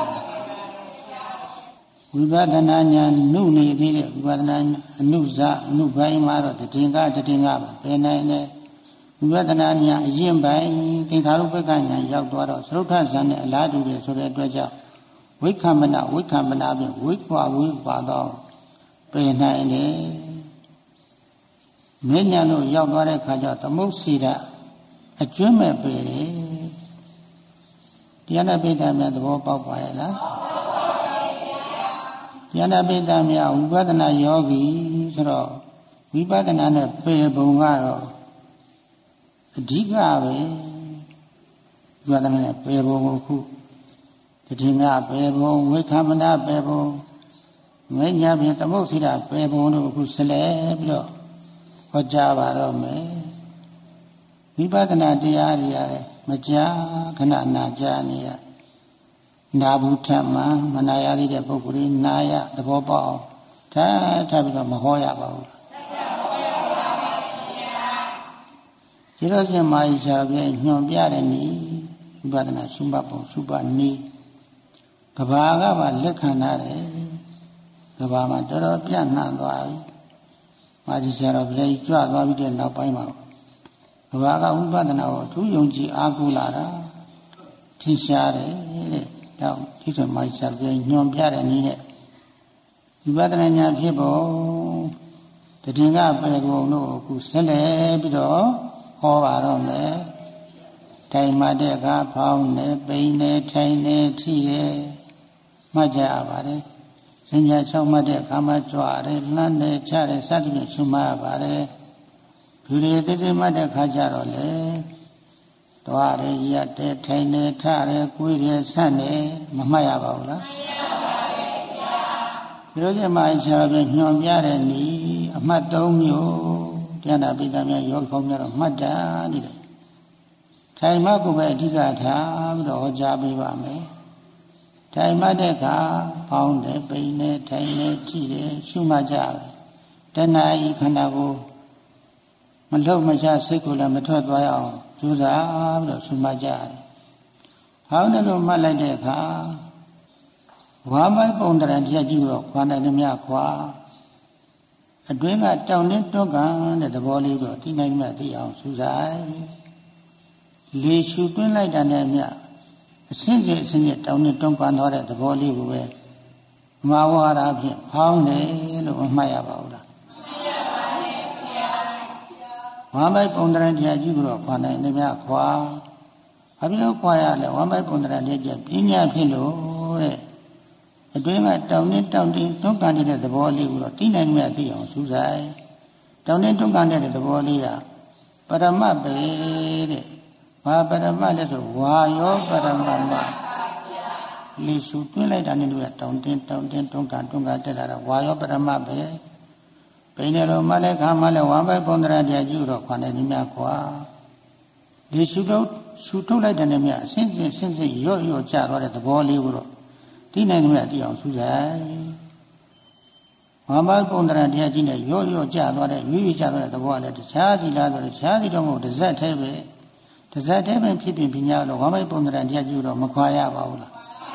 ဝိပဿနာညာနုနေသေးတဲ့ဝိပဿနာအနုဇအနုဘိုင်းမှာတော့တည်ငါတည်ငါပဲပဲနိုင်တယ်ဝိပဿနာဉာဏ်အရင်ပိုင်းသင်္ခါရုပ္ပကဉာဏ်ရောက်သွားတော့သရုပ်ထဇန်နဲ့အလားတူတယ်ဆိုတဲ့အတွက်ကြောင့်ဝိခမနဝိခမနာဖြင့်ဝိကွာဝိကွာတော့ပြင်နိုင်တယ်မဉ္ဇဏ်တို့ရောက်သွားတဲ့ခါကျတော့သမုတ်စီတာအကျွမ်းမဲ့ပေတယ်တရားနာပိဋကများသဘောပေါက်ပါရဲ့လားတရားနာပိဋကများဝိပဿနာယောဂီဆိုတော့ဝိပဿနာနဲ့ပေပုံကတော့အဓိကပဲဝိပဿနာနဲ့ပေပုံကိုခုတတိယပေပုံဝိခမနာပေပုံငဲ့ညာဖြင့်သမုတ်စီတာပေပုံတို့ခုဆက်လက်ပြီးတော့ဟောကြားပါတော့မယ်ဝိပဿနာတရားတွေရတယ်မကြာခဏနာကြားနေရနာဘူးထမှမနာရသေးတဲ့ပုဂ္ဂိုလ်တွေနာရသဘောပေါက်ထားထားပြီးတော့မဟောရပါဘူးဒီလိုချင်းမာယရှာပြညွန်ပြတဲ့နည်းဝိပဿနာရှုမှတ်ပုံရှုမှတ်နည်းကဘာကပါလက်ခံရတယ်ကဘာမှာတော်တော်ပြန့်နှံ့သွားပြီမာယရှာတော့ပြည့်ကြွသွားပြီးတဲ့နောက်ပိုင်းမှာကဘာကဝိပဿနာကိုသူယုံကြည်အားကိုးလာတာထင်ရှားတယ်တဲ့တော့ဒီဆိုမာယရှာပြညွန်ပြတဲ့နည်းနဲ့ဝိပဿနာဉာဏ်ဖြစ်ဖို့တည်ငါပေကုံတို့အခုဆက်လက်ပြီးတော့ဟောပါတော့မယ်တိုင်မှတဲ့အခါဖောင်းနေပိန်နေထိုင်နေထိတယ်မှတ်ကြရပါတယ်စဉ္ညာ၆မှတ်တဲ့အခါမှာကြွတယ်လှမ်းတယ်ချတယ်စသဖြင့်ရှုမှတ်ရပါတယ်ဖြူရည်တိတိမှတ်တဲ့အခါကျတော့လေသွားတယ်ရက်တယ်ထိုင်တယ်ထတယ်ကိုယ်တယ်ဆန့်တယ်မမှတ်ရပါဘူးလားမှတ်ရပါတယ်ဗျာဒီလိုချင်းမှရှားပြညွှန်ပြတဲ့နည်းအမှတ်၃မျိုးတရားနာပိဋကများယောဂီကောင်းများတော့မှတ်တာနေတယ်ထိုင်မှကိုပဲအဓိကထားပြီးတော့ဟောကြားပေးပါမယ်ထိုင်မှတဲ့အခါပေါင်းတယ်ပိန်တယ်ထိုင်တယ်ကြည့်တယ်ရှုမှတ်ကြတယ်တဏှာဤခန္ဓာကိုလှုပ်မချစိတ်ကိုလည်းမထွက်သွားရအောင်ကြိုးစားပြီးတော့ရှုမှတ်ကြရတယ်။ဟောင်းတယ်လို့မှတ်လိုက်တဲ့အခါဝါမိုက်ပုံတရံတရားကြည့်တော့ခွာနိုင်သမျှခွာအတွင်းကတောင်းနှင်းတွန်းကန်တဲ့သဘောလေးတော့ဒီနိုင်မှသိအောင်စူးစိုက်လေရှုတွင်းလိုက်တာနဲ့မြအစင်းကြီးအစင်းကြီးတောင်းနှင်းတွန်းကန်သွားတဲ့သဘောလေးကိုပဲမဝါဒဖြင့်ဖောင်းတယ်လို့မှတ်ရပါဦးလားမှတ်ရပါနဲ့ဗျာဝါမိုက်ပုံတရံတရားကြည့်တော့ခွာနိုင်သမျှခွာဘာဖြစ်လို့ခွာရလဲဝါမိုက်ပုံတရံတရားကြည့်ပညာဖြစ်လို့တဲ့အတွင်းကတောင်းနှင်းတောင်းတင်းတွန်းကန်နေတဲ့သဘောလေးကိုတော့သိနိုင်မှသိအောင်စူးစိုက်တောင်းနှင်းတွန်းကန်တဲ့သဘောလေးကပရမတ်ပဲတဲ့ဘာပရမတ်လဲဆိုဝါယောပရမတ်မှာလေရှုတွင်းလိုက်တာနဲ့တို့ကတောင်းတင်းတောင်းတင်းတွန်းကန်တွန်းကန်တက်လာတာဝါယောပရမတ်ပဲပိနေတော်မှလည်းခါမှလည်းဝါမိုက်ပုံတရံတရားကြည့်တော့ခွာနေနေမြခွာလေရှုတော့ရှုထုတ်လိုက်တဲ့နဲ့မြအစင်းစင်းစင်းစင်းရော့ရော့ကျသွားတဲ့သဘောလေးကိုတော့ဒီနိုင်မြတ်တရားစူးစိုက်ဝါမိုက်ပုံတရံတရားကြည့်နဲ့ရော့ရော့ကျသွားတဲ့ရွေ့ရွေ့ကျသွားတဲ့သဘောကလည်းတခြားစီလားဆိုတော့တခြားစီတော့မဟုတ်တစ်စက်တည်းပဲတစ်စက်တည်းပဲဖြစ်ဖြစ်ပညာတော့ဝါမိုက်ပုံတရံတရားကြည့်တော့မခွာရပါဘူးလား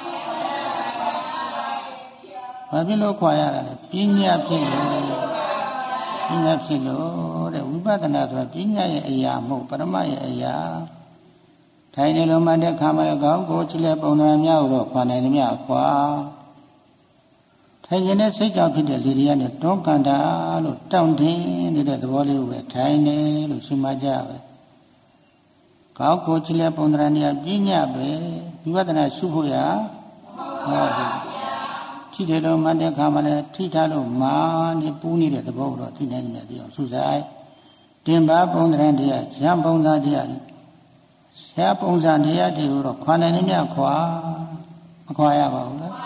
ဘာဖြစ်လို့ခွာရတာလဲပညာဖြစ်လို့ပညာဖြစ်လို့တဲ့ဝိပဿနာဆိုတာပညာရဲ့အရာမဟုတ်ပရမရဲ့အရာထိုင်နေလို့မှတဲ့ခါမှလည်းကောင်းကိုချစ်လက်ပုံသဏ္ဍာန်များတော့ခွာနိုင်သမျှခွာထိုင်နေတဲ့စိတ်ကြောင့်ဖြစ်တဲ့လေတွေကနေတွန်းကန်တာလို့တောင့်တင်းနေတဲ့သဘောလေးကိုပဲထိုင်နေလို့ရှုမှတ်ကြပဲကောင်းကိုချစ်လက်ပုံသဏ္ဍာန်များပညာပဲဝိပဿနာရှုဖို့ရဟောတယ်ကြည့်တယ်လို့မှတဲ့ခါမှလည်းထိထားလို့မာနေပူးနေတဲ့သဘောကိုတော့သိနိုင်နေတယ်အောင်စူးစိုက်တင်ပါပုံသဏ္ဍာန်တရားရံပုံသားတရားဆရာပုံစံတရားတွေကိုတော့ခွာနိုင်နေမြခွာမခွာရပါဘူးလား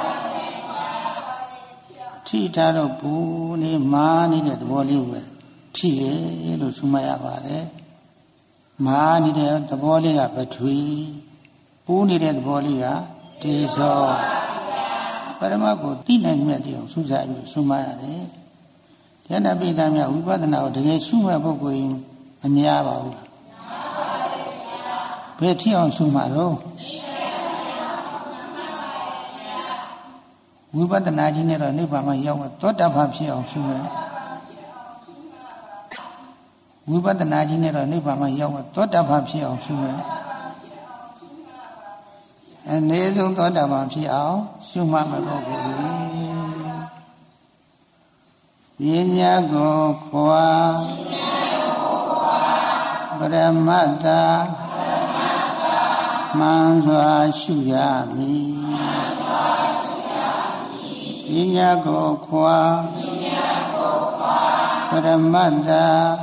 ထိထားတော့ဘူးနေမာနေတဲ့သဘောလေးပဲထိတယ်လို့ဆိုမှရပါတယ်မာနေတဲ့သဘောလေးကပထဝီပူးနေတဲ့သဘောလေးကတေဇောပရမတ်ကိုသိနိုင်မြတ်တရားစူးစိုက်ပြီးဆိုမှရတယ်ဉာဏ်ပိဋကမြဝိပဿနာကိုတကယ်ရှုမှတ်ပုဂ္ဂိုလ်ရင်မများပါဘူးလားဘယ်ထီအောင်ရှုမှာတော့ဝိပဿနာကြီးနဲ့တော့နိဗ္ဗာန်မှာရောက်မှာသောတာပန်ဖြစ်အောင်ရှုမယ်ဝိပဿနာကြီးနဲ့တော့နိဗ္ဗာန်မှာရောက်မှာသောတာပန်ဖြစ်အောင်ရှုမယ်အနေဆုံးသောတာပန်ဖြစ်အောင်ရှုမှတ်မှာတော့ကိုယ်ပညာကိုခွာပရမတ္တမှန်စွာရှုရမည်ပညာကိုခွာပရမတ္တ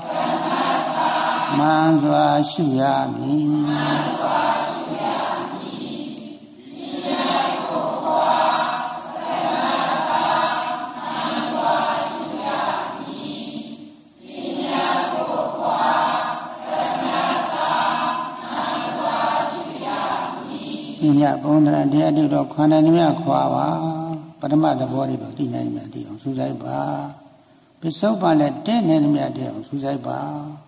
မှန်စွာရှုရမည်ညပုံတရံတရားတိတော့ခွာနိုင်မြခွာပါပရမတ်သဘောတွေတော့သိနိုင်မြသိအောင်စူးစိုက်ပါပစ္စုပန်လည်းတဲ့နေမြတဲ့အောင်စူးစိုက်ပါ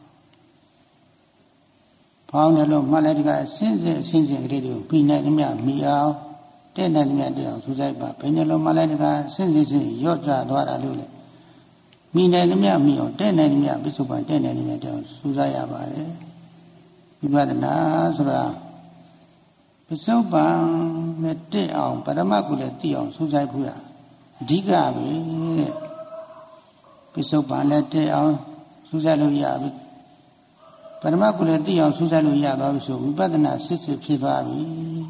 ဖောင်းတယ်လို့မှတ်လိုက်ဒီကအစင်းစင်းအစင်းစင်းကလေးတွေကိုပြီးနိုင်မြမိအောင်တဲ့နိုင်မြတဲ့အောင်စူးစိုက်ပါဘယ်နဲ့လို့မှတ်လိုက်ဒီကအစင်းစင်းစင်းရော့ကြသွားတာလို့လေမိနိုင်မြမိအောင်တဲ့နိုင်မြပစ္စုပန်တဲ့နိုင်မြတဲ့အောင်စူးစိုက်ရပါတယ်ဝိပဿနာဆိုတာပစ္စုပန်နဲ့တက်အောင်ပရမတ်ကိုလည်းသိအောင်စူးစိုက်ဖို့ရအဓိကပဲပစ္စုပန်လည်းတက်အောင်စူးစိုက်လို့ရပြီပရမတ်ကိုလည်းသိအောင်စူးစိုက်လို့ရသွားပြီဆိုဝိပဿနာစစ်စစ်ဖြစ်သွားပြီ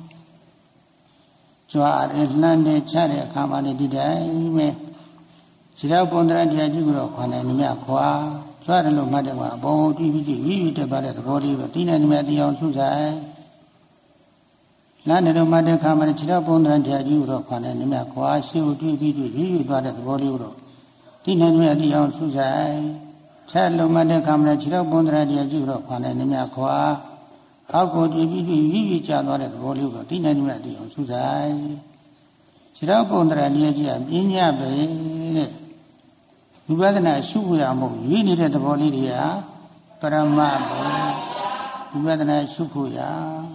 ကြွားတယ်လှမ်းတယ်ချတဲ့အခါမှလည်းဒီတိုင်းပဲခြေထောက်ပုံတရံတရားကြည့်လို့ခွာနိုင်နေမြခွာကြွားတယ်လို့မှတ်တယ်ကအပေါ်တီးပြီးကြည့်ပြီးတက်သွားတဲ့သဘောလေးတော့သိနိုင်နေမြသိအောင်စူးစိုက်လမ်းတော်မှာတဲ့ခါမှာခြေတော်ပုံတန်တရားကြီးတော့ခွာနေနေမြခွာရှေ့ကိုတွေ့ပြီးတွေ့ရွရွသွားတဲ့သဘောလေးတော့ဒီနိုင်မြအတိအောင်စူးစိုက်ချက်လုံးမှာတဲ့ခါမှာခြေတော်ပုံတန်တရားကြီးတော့ခွာနေနေမြခွာအောက်ကိုတွေ့ပြီးတွေ့ရွရွကျသွားတဲ့သဘောလေးတော့ဒီနိုင်မြအတိအောင်စူးစိုက်ခြေတော်ပုံတန်တရားကြီးကပညာပဲတဲ့ဝိပဿနာရှုရမဟုတ်ရွနေတဲ့သဘောလေးတွေကပရမတ်ပဲဝိပဿနာရှုဖို့ရ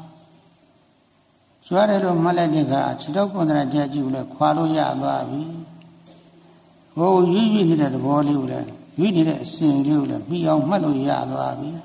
ကျွမ်းတယ်လို့မှတ်လိုက်တဲ့အခါခြေတော့ပုံသဏ္ဍာန်တရားကြည့်လို့ခွာလို့ရသွားပြီဟိုရွရွနေတဲ့သဘောလေးကိုလည်းရွနေတဲ့အစဉ်လေးကိုလည်းပြီးအောင်မှတ်လို့ရသွားပြီ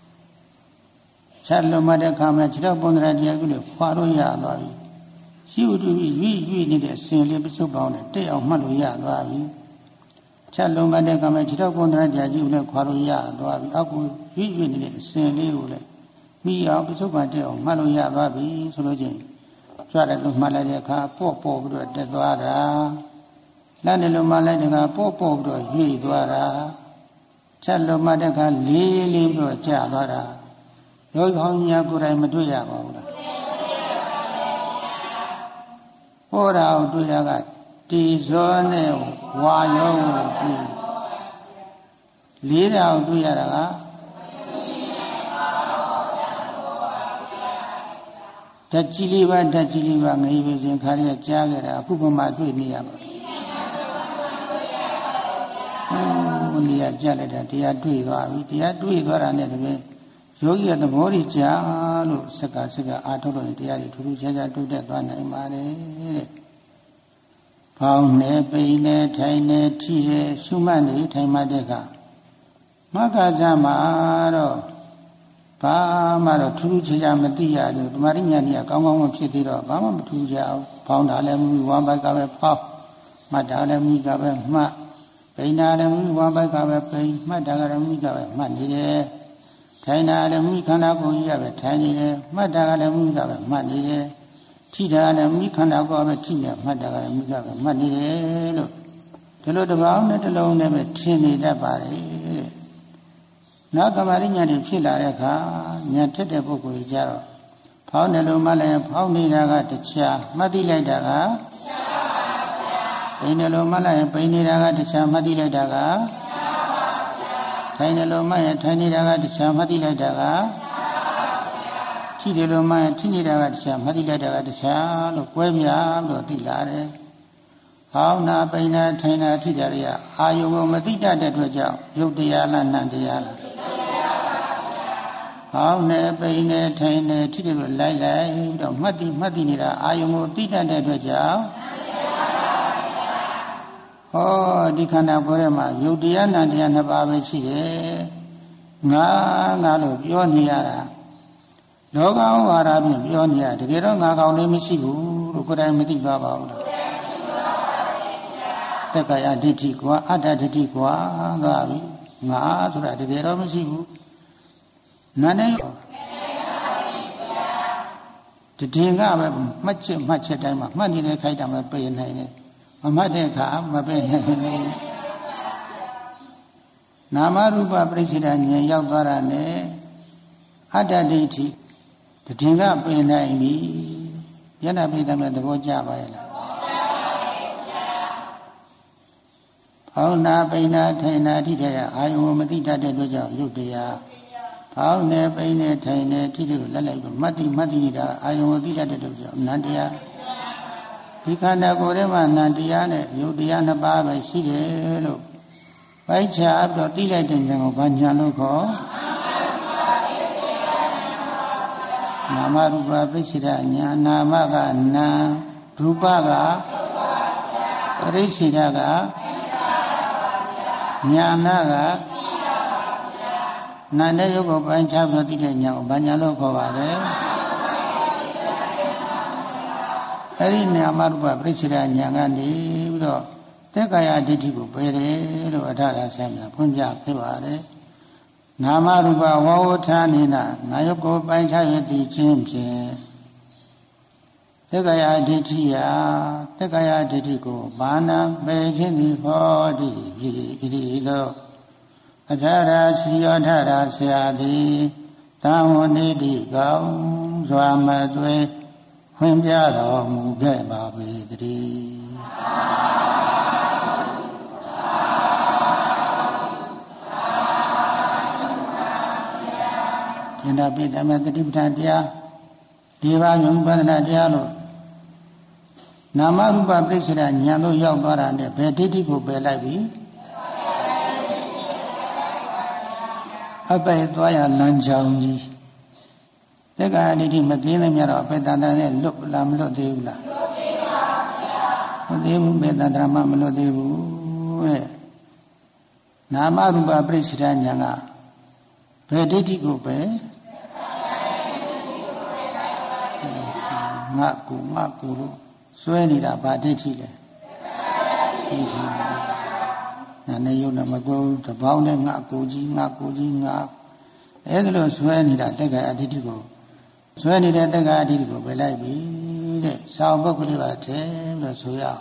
ချက်လုံးမှတ်တဲ့အခါမှာခြေတော့ပုံသဏ္ဍာန်တရားကြည့်လို့ခွာလို့ရသွားပြီရှိဥတူရွရွနေတဲ့အစဉ်လေးပစ္စုပ္ပန်နဲ့တက်အောင်မှတ်လို့ရသွားပြီချက်လုံးမှတ်တဲ့အခါမှာခြေတော့ပုံသဏ္ဍာန်တရားကြည့်လို့ခွာလို့ရသွားပြီအောက်ကိုရွရွနေတဲ့အစဉ်လေးကိုလည်းပြီးအောင်ပစ္စုပ္ပန်တက်အောင်မှတ်လို့ရသွားပြီဆိုလို့ချင်းကြွတယ်လို့မှတ်လိုက်တဲ့အခါပေါ့ပေါ့ပြီးတော့တက်သွားတာလမ်းတယ်လို့မှတ်လိုက်တဲ့အခါပေါ့ပေါ့ပြီးတော့ရွေ့သွားတာချက်လို့မှတ်တဲ့အခါလေးလေးပြီးတော့ကျသွားတာယောဂီဟောင်းများကိုယ်တိုင်မတွေ့ရပါဘူးလားဟောတာကိုတွေ့တာကတီဇောနဲ့ဝါယောကိုတွေ့လေးတာကိုတွေ့ရတာကဓာတ်ကြီးလေးပါဓာတ်ကြီးလေးပါငရေပဲစဉ်ခါရကြားခဲ့တာအခုမှတွေ့နေရပါဘူး။ဟိုနေရာကြားလိုက်တာတရားတွေ့သွားပြီတရားတွေ့သွားတာနဲ့တည်းယောဂီရဲ့သဘောကြီးကြားလို့စက္ကစက္ကအာထုတ်လို့တရားတွေထူးထူးခြားခြားတိုးတက်သွားနိုင်ပါတယ်တဲ့။ဖောင်းနေပိန်နေထိုင်နေထိနေရှုမှတ်နေထိုင်မှတဲ့အခါမဂ္ဂဇမှာတော့ဘာမှတော့ထူးထူးခြားခြားမသိရဘူးတမာရိညာဏီကကောင်းကောင်းမဖြစ်သေးတော့ဘာမှမထူးကြအောင်ဖောင်းတာလည်းမူဝမ်းဘက်ကပဲဖောင်းမှတ်တာလည်းမူကပဲမှတ်ပိန်တာလည်းမူဝမ်းဘက်ကပဲပိန်မှတ်တာလည်းမူကပဲမှတ်နေတယ်ထိုင်တာလည်းမူခန္ဓာကိုယ်ကြီးကပဲထိုင်နေတယ်မှတ်တာလည်းမူကပဲမှတ်နေတယ်ထိတာလည်းမူခန္ဓာကိုယ်ပဲထိနေမှတ်တာလည်းမူကပဲမှတ်နေတယ်လို့ဒီလိုတစ်ပေါင်းနဲ့တစ်လုံးနဲ့ပဲထင်နေတတ်ပါတယ်နောက်ကမာရိညာတွေဖြစ်လာတဲ့အခါညာထက်တဲ့ပုဂ္ဂိုလ်ကြီးကြတော့ဖောင်းတယ်လို့မှလည်းဖောင်းနေတာကတခြားမှတ်သိလိုက်တာကတခြားပါဗျာပိန်တယ်လို့မှလည်းပိန်နေတာကတခြားမှတ်သိလိုက်တာကတခြားပါဗျာထိုင်တယ်လို့မှလည်းထိုင်နေတာကတခြားမှတ်သိလိုက်တာကတခြားပါဗျာထိတယ်လို့မှလည်းထိနေတာကတခြားမှတ်သိလိုက်တာကတခြားလို့ကွဲပြားလို့သိလာတယ်ဖောင်းနာပိန်နာထိုင်နာထိတာတွေကအာယုကိုမသိတတ်တဲ့အတွက်ကြောင့်ယုတ်တရားလားနံတရားလားဟောင်းနေပိန်နေထိုင်နေထိတယ်လို့လိုက်လိုက်ပြီးတော့မှတ်တိမှတ်တိနေတာအာယုံကိုသိတတ်တဲ့အတွက်ကြောင့်ဟောဒီခန္ဓာကိုယ်ထဲမှာယုတ်တရားနံတရားနှစ်ပါးပဲရှိတယ်ငါငါလို့ပြောနေရတာလောကဝါဒဖြင့်ပြောနေရတကယ်တော့ငါကောင်လေးမရှိဘူးလို့ကိုယ်တိုင်မသိသွားပါဘူးလားတက္ကရာဒိဋ္ဌိကွာအတ္တဒိဋ္ဌိကွာသွားပြီငါဆိုတာတကယ်တော့မရှိဘူးနာနေတည်ငါပဲမှတ်ချက်မှတ်ချက်တိုင်းမှာမှတ်နေတဲ့ခိုက်တာမပယ်နိုင်နဲ့မမှတ်တဲ့အခါမပယ်နိုင်ဘူးနာမရူပပရိစ္ဆေဒဉာဏ်ရောက်သွားတာနဲ့အတ္တဒိဋ္ဌိတည်ငါပယ်နိုင်ပြီယန္တာပိတမဲ့သဘောကျပါရဲ့လားဖောင်းနာပိန်နာထိုင်နာထိတဲ့အာယုံမသိတတ်တဲ့အတွက်ကြောင့်ယုတ်တရားဖောင်းနေပိန်နေထိုင်နေထိတယ်လို့လက်လိုက်ပြီးမှတ်တိမှတ်တိနေတာအာယုံကိုသိတတ်တဲ့အတွက်ကြောင့်နန္တရားဒီခန္ဓာကိုယ်ထဲမှာနန္တရားနဲ့ယုတ်တရားနှစ်ပါးပဲရှိတယ်လို့ပိုက်ချပြီးတော့သိလိုက်တဲ့ဉာဏ်ကိုဘာဉာဏ်လို့ခေါ်နာမရူပပိစ္ဆေဒဉာဏ်နာမကနာရူပကပရိစ္ဆေဒကဉာဏကနာနဲ့ယုတ်ကိုပိုင်းခြားပြီးသိတဲ့ဉာဏ်ကိုဘာဉာဏ်လို့ခေါ်ပါလဲအဲ့ဒီနာမရူပပရိစ္ဆေဒဉာဏ်ကနေပြီးတော့တက္ကရာဒိဋ္ဌိကိုပယ်တယ်လို့အထာရဆရာများဖွင့်ပြခဲ့ပါတယ်နာမရူပဝဝထာနိနာနာယုတ်ကိုပိုင်းခြားရသိခြင်းဖြင့်တက္ကရာဒိဋ္ဌိယာတက္ကရာဒိဋ္ဌိကိုဘာနာပယ်ခြင်းသည်ဟောတိဤဤလို့အထာရစီယောထာရဆရာသည်တံဝနေတိကောင်းစွာမသွေဖွင့်ပြတော်မူခဲ့ပါပေတည်းယန္တာပိတမတတိပဋ္ဌာန်တရားဒီပါးမျိုးပဒနာတရားလို့နာမရူပပရိစ္ဆေဒဉာဏ်လို့ရောက်သွားတာနဲ့ဘယ်ဒိဋ္ဌိကိုပယ်လိုက်ပြီအပေသွားရလမ်းကြောင်းကြီးတက္ကရာဒိဋ္ဌိမကင်းလည်းမြတ်တော့အပေတန်တန်နဲ့လွတ်လာမလွတ်သေးဘူးလားလွတ်သေးပါဗျာမသေးဘူးပေတန်တန်မှမလွတ်သေးဘူးတဲ့နာမရူပပရိစ္ဆေဒဉာဏ်ကဘယ်ဒိဋ္ဌိကိုပဲငါကူငါကူလို့စွဲနေတာဗာဒိဋ္ဌိလဲဒိဋ္ဌိနာနေယုံနဲ့မကူတပေါင်းနဲ့ငါကူကြီးငါကူကြီးငါအဲ့ဒါလို့စွဲနေတာတက္ကရာဒိဋ္ဌိကိုစွဲနေတဲ့တက္ကရာဒိဋ္ဌိကိုပဲလိုက်ပြီတဲ့ဆောင်းပုဂ္ဂလိပါတဲ့လို့ဆိုရအောင်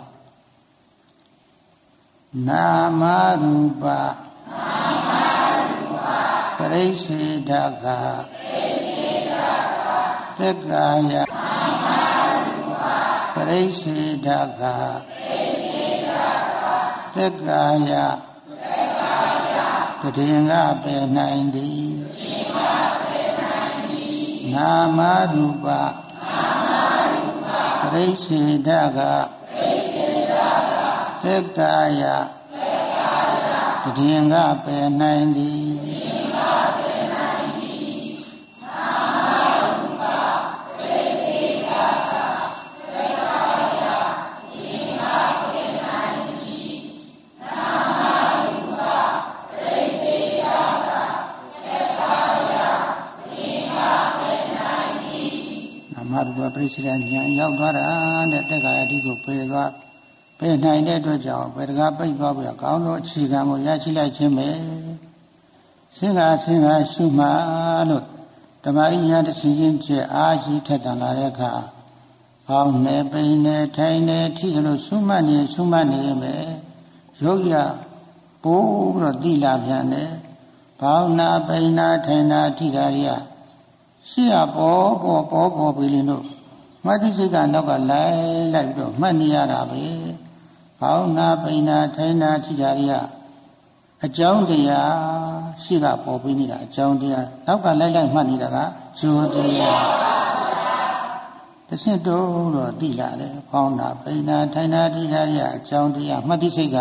နာမရူပနာမရူပပရိစ္ဆေဒကပရိစ္ဆေဒကတက္ကရာနာမရူပပရိစ္ဆေဒကပရိစ္ဆေဒကတက္ကရာတက္ကရာတည်ငါပဲနိုင်သည်တည်ငါပဲနိုင်သည်နာမရူပနာမရူပပရိစ္ဆေဒကပရိစ္ဆေဒကတက္ကရာတည်ငါပဲနိုင်သည်တည်ငါပဲနိုင်သည်နာမရူပပရိစ္ဆေဒကတက္ကရာတည်ငါပဲနိုင်သည်နာမရူပပရိစ္ဆေဒကတက္ကရာတည်ငါပဲနိုင်သည်နာမရူပပရိစ္ဆေဒဉာဏ်ရောက်သွားတာတဲ့တက္ကရာဒီကိုပယ်သွားပဲနိုင်တဲ့အတွက်ကြောင့်ဘယ်တကားပိတ်သွားပြီးကောင်းသောအခြေခံကိုရရှိလိုက်ခြင်းပဲစင်္ဃာစင်္ဃာရှုမှလို့ဓမ္မရိညာတစီချင်းချက်အားရှိထက်တန်လာတဲ့အခါပေါင်းနေပိန်နေထိုင်နေထိတယ်လို့ရှုမှတ်နေရှုမှတ်နေပဲယောဂီကပိုးပြီးတော့တိလာပြန်တယ်ပေါင်းနာပိန်နာထိုင်နာထိတာတွေကရှေ့ကပေါ်ပေါ်ပေါ်ပေါ်ပြီးလင်းတို့မသိစိတ်ကနောက်ကလိုက်လိုက်ပြီးတော့မှတ်နေရတာပဲပေါင်းနာပိန်နာထိုင်နာထိတာတွေကအကြောင်းတရားရှိကပေါ်ပြီးနေတာအကြောင်းတရားနောက်ကလိုက်လိုက်မှတ်နေတာကကျိုးတရားတစ်စစ်တော့တော့တိလာတယ်ပေါင်းနာပိန်နာထိုင်နာထိတာတွေကအကြောင်းတရားမှတ်သိစိတ်က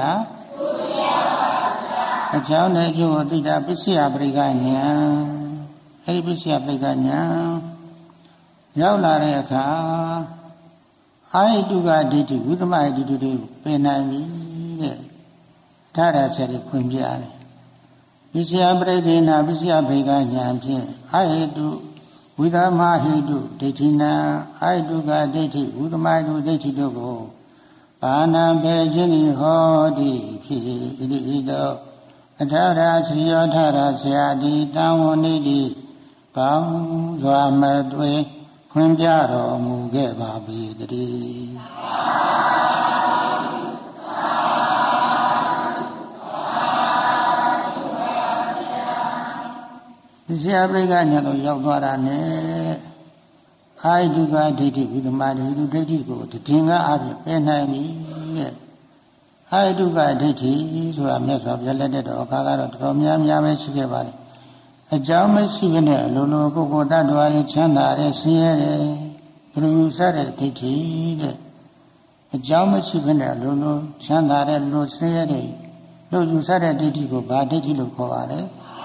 အကြောင်းနဲ့ကျိုးကိုသိတာပစ္စယပရိက္ခဉာဏ်အဲဒီပစ္စယပရိက္ခဉာဏ်ရောက်လာတဲ့အခါအာယတုကဒိဋ္ဌိဝိသမယဒိဋ္ဌိတွေကိုပယ်နိုင်ပြီတဲ့ဒါရချက်တွေဖွင့်ပြရတယ်ပစ္စယပရိဒေနာပစ္စယဘိကဉာဏ်ဖြင့်အာယတုဝိသမဟိတုဒိဋ္ဌိနာအာယတုကဒိဋ္ဌိဝိသမယတုဒိဋ္ဌိတို့ကိုပါဏံဘေခြင်းဤဟောတိဖြစ်ဣတိဣတောအထာရာသရိယောထာရာဆရာတိတံဝဏိတိကောင်းစွာမသွေဖွင့်ပြတော်မူခဲ့ပါပြီတည်းဒီဆရာပရိက္ခဉာဏ်တို့ရောက်သွားတာနဲ့အာယတုကဒိဋ္ဌိဝိသမဒိဋ္ဌိဒိဋ္ဌိကိုတည်ငါအဖြစ်ပယ်နိုင်ပြီတဲ့အာယတုကဒိဋ္ဌိဆိုတာမြတ်စွာဘုရားလက်ထက်တော်အခါကတော့တော်တော်များများပဲရှိခဲ့ပါတယ်အကြောင်းမရှိဘဲနဲ့အလိုလိုကိုယ်ကိုယ်တ attva လေးချမ်းသာတဲ့ဆင်းရဲတဲ့ဘုရုစတဲ့ဒိဋ္ဌိတဲ့အကြောင်းမရှိဘဲနဲ့အလိုလိုချမ်းသာတဲ့လူဆင်းရဲတဲ့လူယူဆတဲ့ဒိဋ္ဌိကိုဘာဒိဋ္ဌိလို့ခေါ်ပါလဲ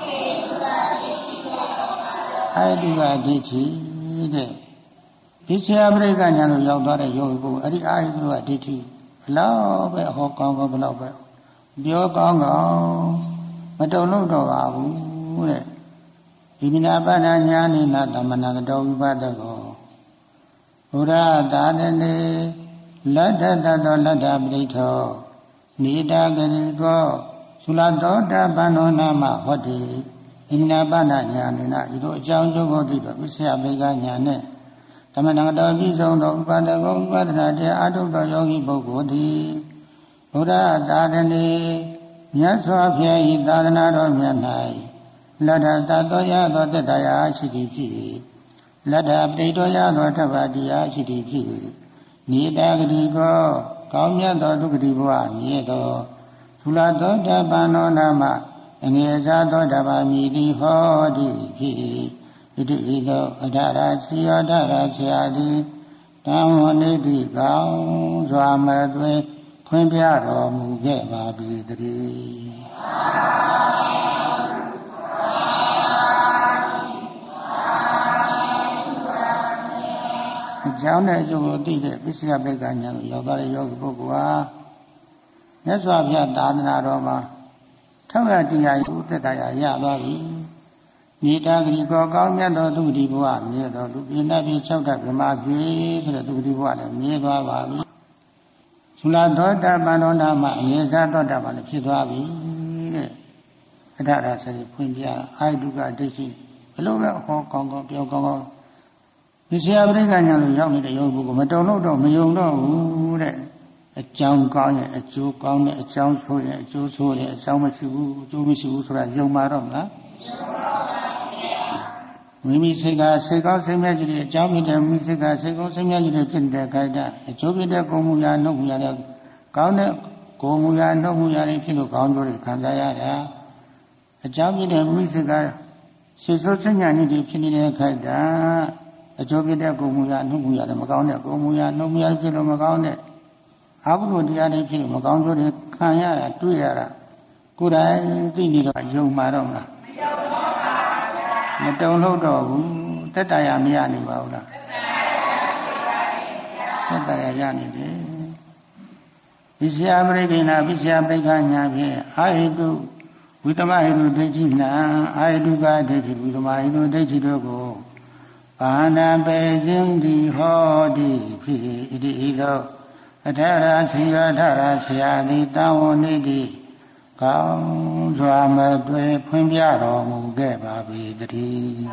အာယတုကဒိဋ္ဌိတဲ့ဒီဆရာပရိက္ခဉာဏ်ကိုရောက်သွားတဲ့ယောဂီကိုအဲ့ဒီအာယတုကဒိဋ္ဌိဘလောက်ပဲဟောကောင်းကောင်းဘလောက်ပဲပြောကောင်းကောင်းမတုံလို့တော့ပါဘူးတဲ့ဣမိနာပဏာညာနိနာသမဏကတောဝိပဒကောဘုရားသာသနေလတ္ထတတောလတ္ထပရိထောနိတာဂရိကောသုလတောတပန္နောနာမဟောတိဣမိနာပဏာညာနိနာဤတို့အကြောင်းကျိုးကိုသိတော့ပစ္စယဘေကညာနဲ့သမဏကတောပြည့်စုံသောဥပဒကောဥပဒနာတရားအထုတ်သောယောဂီပုဂ္ဂိုလ်သည်ဘုရားသာသနေမြတ်စွာဘုရား၏သာသနာတော်မြတ်၌လတ္ထတတောရသောတတရာရှိသည်ဖြစ်၏လတ္ထပရိတောရသောတပ္ပတရားရှိသည်ဖြစ်၏နိတဂတိကောကောင်းမြတ်သောဒုက္ခတိဘဝမြဲသောသုလသောတပန္နောနာမအငယ်စားသောတပ္ပမြည်သည်ဟောသည်ဖြစ်၏ဣတိဣသောအထာရာစီယောထာရာဆရာသည်တံဝနေတိကောင်းစွာမသွေဖွင့်ပြတော်မူခဲ့ပါပြီတည်းအကြောင်းနဲ့အကျိုးကိုသိတဲ့ပစ္စယပရိက္ခဉာဏ်ကိုရောက်သွားတဲ့ယောဂီပုဂ္ဂိုလ်ဟာမြတ်စွာဘုရားသာသနာတော်မှာထောက်ရတရားဥဒ္ဒတရာရသွားပြီနေတာဂရီကောကောင်းမြတ်သောသူတိဘဝမြဲတော်သူပြင်းတဲ့ပြင်း၆တတ်ဗမာပြည်ဆိုတဲ့သူတိဘဝလည်းမြဲသွားပါပြီသုလာသောတာပန်တော်နာမှာအမြဲစားသောတာပန်လည်းဖြစ်သွားပြီတဲ့အထရာဆိုရင်ဖွင့်ပြအာယတုကဒိဋ္ဌိဘယ်လိုပဲဟောကောင်းကောင်းပြောကောင်းကောင်းဒီဆရာပရိက္ခဉာဏ်လို့ရောက်နေတဲ့ယောဂီပုဂ္ဂိုလ်မတုံလို့တော့မယုံတော့ဘူးတဲ့အကြောင်းကောင်းရဲ့အကျိုးကောင်းတဲ့အကြောင်းဆိုးရဲ့အကျိုးဆိုးရဲ့အကြောင်းမရှိဘူးအကျိုးမရှိဘူးဆိုတာယုံမှာတော့မလားမိမိစိတ်ကစိတ်ကောင်းစိတ်မြတ်ကြီးတဲ့အကြောင်းဖြစ်တဲ့မိမိစိတ်ကစိတ်ကောင်းစိတ်မြတ်ကြီးတဲ့ဖြစ်တဲ့ခိုက်တာအကျိုးဖြစ်တဲ့ကိုယ်မူရာနှုတ်မူရာတဲ့ကောင်းတဲ့ကိုယ်မူရာနှုတ်မူရာတွေဖြစ်လို့ကောင်းကျိုးတွေခံစားရတာအကြောင်းဖြစ်တဲ့မိမိစိတ်ကစိတ်ဆိုးစိတ်ညစ်နေတယ်ဖြစ်နေတဲ့ခိုက်တာအကျိုးဖြစ်တဲ့ကိုယ်မူရာနှုတ်မူရာလည်းမကောင်းတဲ့ကိုယ်မူရာနှုတ်မူရာဖြစ်လို့မကောင်းတဲ့အဘုလိုတရားတွေဖြစ်လို့မကောင်းကျိုးတွေခံရတာတွေ့ရတာကိုယ်တိုင်သိနေတော့ယုံမှာတော့မလားမတုံလို့တော့ဘူးတက်တရာမရနေပါဘူးလားတက်တရာရနေတယ်ပစ္စယပရိက္ခဏပစ္စယပရိက္ခဉာဏ်ဖြင့်အာဟိတုဝိတမဟိတုဒိဋ္ဌိနံအာဟိတုကဒိဋ္ဌိဝိတမဟိတုဒိဋ္ဌိတို့ကိုဘာနာပေခြင်းဒီဟောတိဖြစ်ဣတိဤသောအထရာစီယထရာဆရာတိတံဝနိတိကောင်းစွာမတွေ့ဖွင့်ပြတော်မူခဲ့ပါပြီတည်း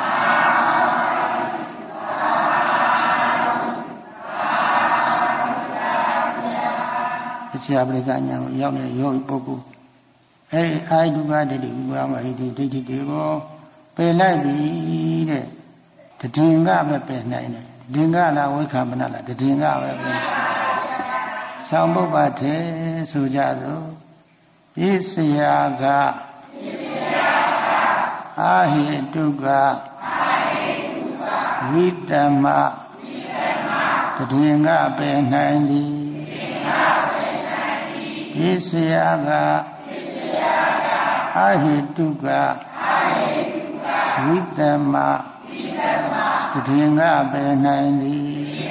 ဆရာပရိက္ခဉာဏ်ကိုရောက်တဲ့ယောဂီပုဂ္ဂိုလ်အဲဒီအာယတုကဒိဋ္ဌိဥပမာဟိတိဒိဋ္ဌိတွေကိုပယ်လိုက်ပြီတဲ့တည်င်္ဂပဲပယ်နိုင်တယ်တည်င်္ဂလားဝိခံမနလားတည်င်္ဂပဲပယ်ဆောင်းပုပ္ပထေဆိုကြသောပစ္စယကအာဟိတုကဝိတမတည်င်္ဂပယ်နိုင်သည်ပစ္စယကအာဟိတုကဝိတမတည်င်္ဂပယ်နိုင်သည်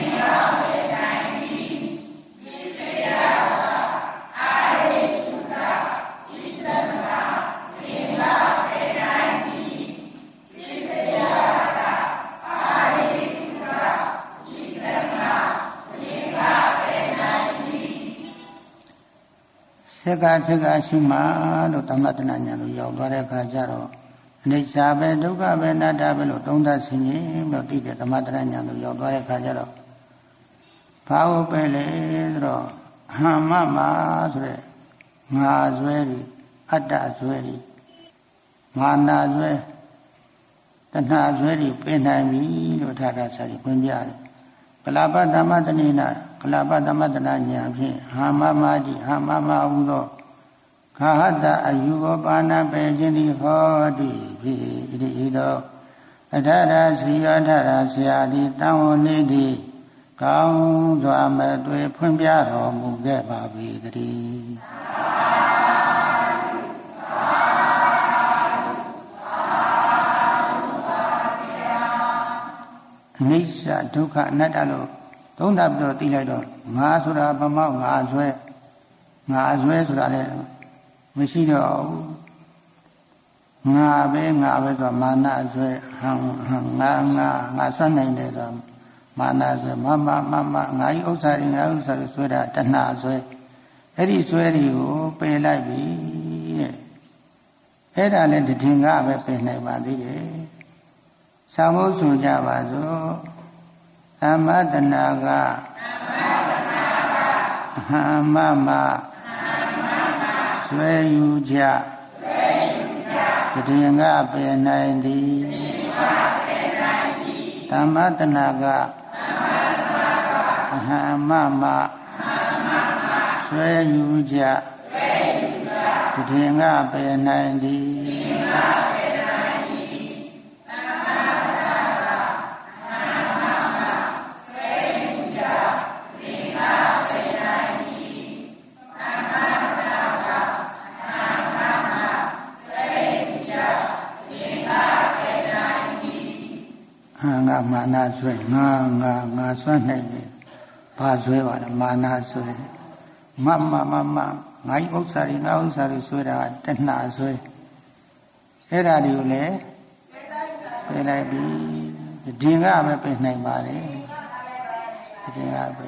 သက္ကသက္ကရှုမှလို့သမထနာညာလို့ရောက်သွားတဲ့အခါကျတော့အနိစ္စပဲဒုက္ခပဲအနတ္တပဲလို့သုံးသပ်ဆင်ခြင်လို့သိတဲ့သမထနာညာလို့ရောက်သွားတဲ့အခါကျတော့ဘာဟုတ်ပဲလေဆိုတော့ဟမ္မမဆိုတဲ့ငါဆွဲတွေအတ္တဆွဲတွေမာနာဆွဲတဏှာဆွဲတွေပြင်နိုင်ပြီလို့ထာတာစာကြီးဖွင့်ပြတယ်ကလပသမ္မတနိနာကလပသမ္မတနာညာဖြင့်ဟာမမတိဟာမမဟုသောခာဟတအယူဘောပါဏပေခြင်းသည်ဟောတိဖြစ်ဣတိသောအထရာစီယထရာဆရာသည်တံဝနေသည်ကောင်းစွာမတွေ့ဖွင့်ပြတော်မူခဲ့ပါပြီတည်းအနိစ္စဒုက္ခအနတ္တလို့သုံးသပ်ပြီးတော့သိလိုက်တော့ငါဆိုတာဗမောက်ငါဆွဲငါဆွဲဆိုတာလည်းမရှိတော့ဘူးငါပဲငါပဲဆိုမာနဆွဲဟံဟံငါငါငါဆွနိုင်တယ်ဆိုမာနဆွဲမမမမငါဤဥစ္စာတွေငါဥစ္စာတွေဆွဲတာတဏှာဆွဲအဲ့ဒီဆွဲတွေကိုပယ်လိုက်ပြီတဲ့အဲ့ဒါလည်းတည်င်္ဂပဲပယ်နိုင်ပါသေးတယ်သာမို့ဆိုကြပါစို့သမ္မတနာကဟမ္မမဆွဲယူကြတည်င်္ဂပယ်နိုင်သည်သမ္မတနာကဟမ္မမဆွဲယူကြတည်င်္ဂပယ်နိုင်သည်ငါမာနဆွဲငါငါငါဆွဲနိုင်တယ်ဘာဆွဲပါလဲမာနဆွဲမမမမငါ့ဥစ္စာတွေငါဥစ္စာတွေဆွဲတာတဏှာဆွဲအဲ့ဒါတွေကိုလည်းပြလိုက်ပြီဒီငါပဲပြနိုင်ပါလေဒီငါပဲ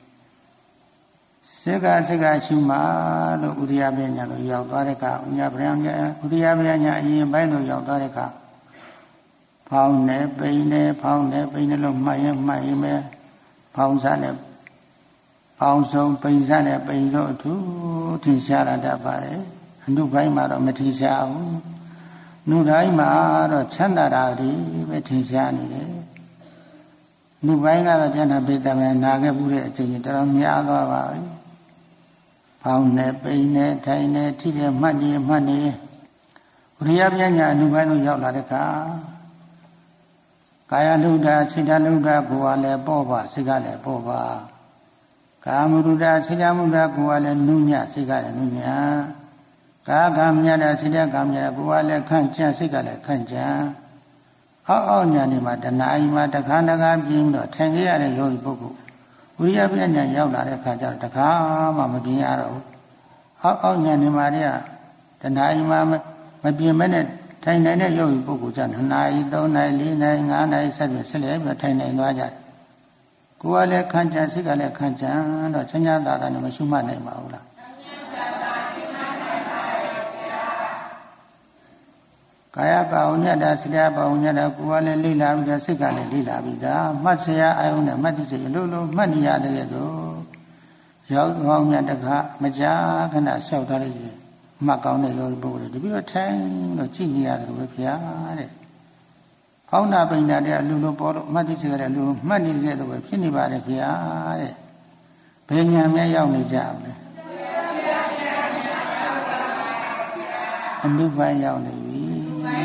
စေကစေကရှုမှလို့ဥရိယပညာလို့ရောက်သွားတဲ့အခါဥညာပရံဥရိယပညာအရင်ပိုင်းလို့ရောက်သွားတဲ့အခါဖောင်းနေပိန်နေဖောင်းနေပိန်နေလို့မှတ်ရင်မှတ်ရင်ပဲဖောင်းစားနေဖောင်းဆုံးပိန်စားနေပိန်ဆုံးအထူးထင်ရှားလာတတ်ပါတယ်အနုပိုင်းမှာတော့မထင်ရှားဘူးနုတိုင်းမှာတော့ချမ်းသာတာတွေပဲထင်ရှားနေတယ်နုပိုင်းကတော့ကျန်တာပိတ္တမယ်နာခဲ့မှုတဲ့အချိန်ကြီးတော်တော်များသွားပါပြီဖောင်းနေပိန်နေထိုင်နေထိတယ်မှတ်နေမှတ်နေဝိရိယပညာအနုပိုင်းလို့ရောက်လာတဲ့အခါကာယလုဒ္ဓစိတ္တလုဒ္ဓကိုယ်ကလည်းပေါ့ပါစိတ်ကလည်းပေါ့ပါကာမုဒ္ဒစိတ္တမုဒ္ဒကိုယ်ကလည်းနုညစိတ်ကလည်းနုညကာကံမြတ်တဲ့စိတ္တကံမြတ်ကိုယ်ကလည်းခန့်ချမ်းစိတ်ကလည်းခန့်ချမ်းအောက်အောက်ညာနေမှာတဏှာအိမ်မှာတခါတခါပြင်းတော့ထိုင်ရတဲ့ယောဂီပုဂ္ဂိုလ်ဝိရိယပညာရောက်လာတဲ့အခါကျတော့တခါမှမပြင်းရတော့ဘူးအောက်အောက်ညာနေမှာတည်းကတဏှာအိမ်မှာမပြင်းမဲနဲ့ထိုင်နိုင်တဲ့ယောဂီပုဂ္ဂိုလ်ကျနှစ်နာရီသုံးနာရီလေးနာရီငါးနာရီဆက်ပြီးဆက်လက်ပြီးထိုင်နိုင်သွားကြတယ်ကိုယ်ကလည်းခန့်ချမ်းစိတ်ကလည်းခန့်ချမ်းတော့ချမ်းသာတာနဲ့မရှိမှနိုင်ပါဘူးလားကာယပါဝညတာစိတ္တပါဝညတာကိုယ်ကလည်းလိလာပြီးတော့စိတ်ကလည်းလိလာပြီးဒါမှတ်စရာအာယုံနဲ့မှတ်တိစိတ်အလိုလိုမှတ်နေရတဲ့တော့ရောက်ကောင်းမြတ်တခါမကြာခဏလျှောက်ထားလိုက်ရင်မှတ်ကောင်းတဲ့ယောဂီပုဂ္ဂိုလ်တွေတပြီးတော့ထိုင်တော့ကြည့်နေရတယ်လို့ပဲဗျာတဲ့။ဖောင်းနာပိန်နာတဲ့အလိုလိုပေါ်လို့မှတ်တိစိတ်ကလည်းအလိုလိုမှတ်နေခဲ့လို့ပဲဖြစ်နေပါတယ်ဗျာတဲ့။ဘယ်ညာများရောက်နေကြမလဲ။အနုပိုင်းရောက်နေပြီ။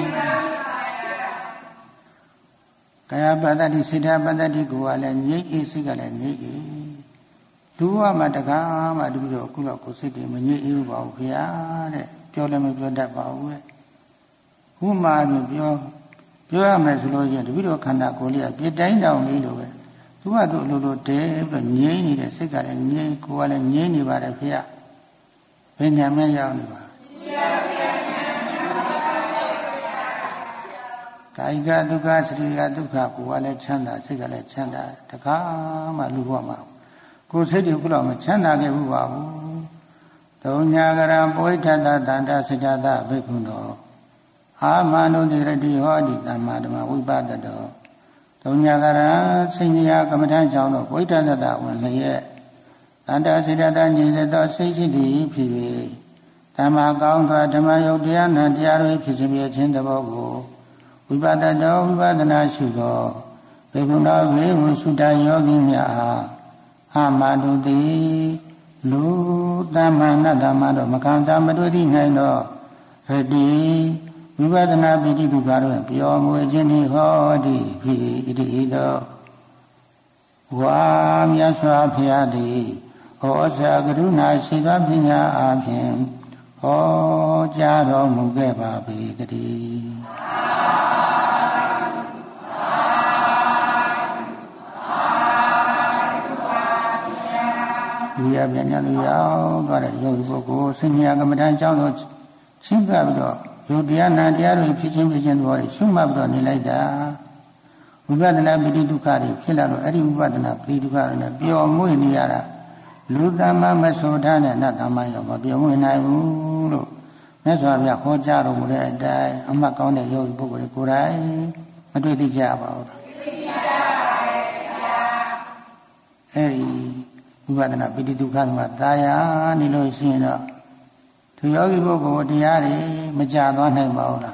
ကာယပတ္တိစိတ္တပတ္တိကိုယ်ကလည်းငြိမ့်အေးစိတ်ကလည်းငြိမ့်အေးလူဝမှာတကားမှတပြီးတော့အခုတော့ကိုယ်စိတ်တွေမငြိမ့်အေးပါဘူးခင်ဗျာတဲ့ပြောလည်းမပြောတတ်ပါဘူးတဲ့ခုမှပြင်ပြောပြောရမယ်ဆိုလို့ရင်တပြီးတော့ခန္ဓာကိုယ်လေးကပြစ်တိုင်းတောင်လေးလိုပဲသူကသူ့လိုလိုတဲပြီးတော့ငြိမ့်နေတဲ့စိတ်ကလည်းငြိမ့်ကိုယ်ကလည်းငြိမ့်နေပါတယ်ခင်ဗျာဘယ်ညာမဲရောက်နေပါကာယကဒုက္ခစရိယဒုက္ခကိုယ်ကလည်းချမ်းသာစိတ်ကလည်းချမ်းသာတကားမှလူဘဝမှာကိုယ်စိတ်တွေခုတော့မချမ်းသာခဲ့ဘူးပါဘူးတုံညာကရံပုဋ္ဌတတန္တစကြတဘိက္ခုနောအာမနုတိရတိဟောတိသမ္မာဓမ္မဝိပဿတောတုံညာကရံစိဉ္ညာကမ္မထံကြောင့်တော့ပုဋ္ဌတတဝင်လျက်တန္တစကြတညီစေသောစိတ်ရှိသည်ဖြစ်၍သမ္မာကောင်းစွာဓမ္မယုတ်တရားနှင့်တရားတွေဖြစ်ခြင်းသဘောကိုဝိပဿတောဝိပဿနာရှုသောဘေကုဏဝေဟုသုတယောဂီများအားအာမတုတိလူသမ္မာနတ္တမတို့မကံတာမတွေ့သိနိုင်တော့သတိဝိပဿနာပိဋိဒုက္ခတို့ပြောမွေခြင်းဤဟောတိဖြစ်ဣတိတောဝါမြတ်စွာဘုရားသည်ဟောစာကရုဏာရှိသောပညာအားဖြင့်ဟောကြားတော်မူခဲ့ပါပေတည်းဒီအပြညာလူရောက်သွားတဲ့ယောဂီပုဂ္ဂိုလ်ဆင်ညာကမ္မဋ္ဌာန်းကျောင်းတော်ချင်းကပ်ပြီးတော့ယုတ်တရားနာတရားတွေဖြစ်ချင်းဖြစ်ချင်းတွေရှုမှတ်ပြီးတော့နေလိုက်တာဝိပဿနာပိဋိဒုက္ခတွေဖြစ်လာတော့အဲ့ဒီဝိပဿနာပိဋိဒုက္ခတွေနဲ့ပျော်မွေ့နေရတာလူသမ္မာမဆိုထားတဲ့နတ်သမ္မာရောမပျော်မွေ့နိုင်ဘူးလို့မြတ်စွာဘုရားဟောကြားတော်မူတဲ့အတိုင်းအမှတ်ကောင်းတဲ့ယောဂီပုဂ္ဂိုလ်တွေကိုယ်တိုင်မတွေ့သိကြပါဘူးသိကြပါရဲ့ဗျာအဲ့ဒီဝိပဿနာပိဋိဒုက္ခမှာသာယာနေလို့ရှိရင်တော့သူယောဂီပုဂ္ဂိုလ်တရားတွေမကြသွားနိုင်ပါဘူးလား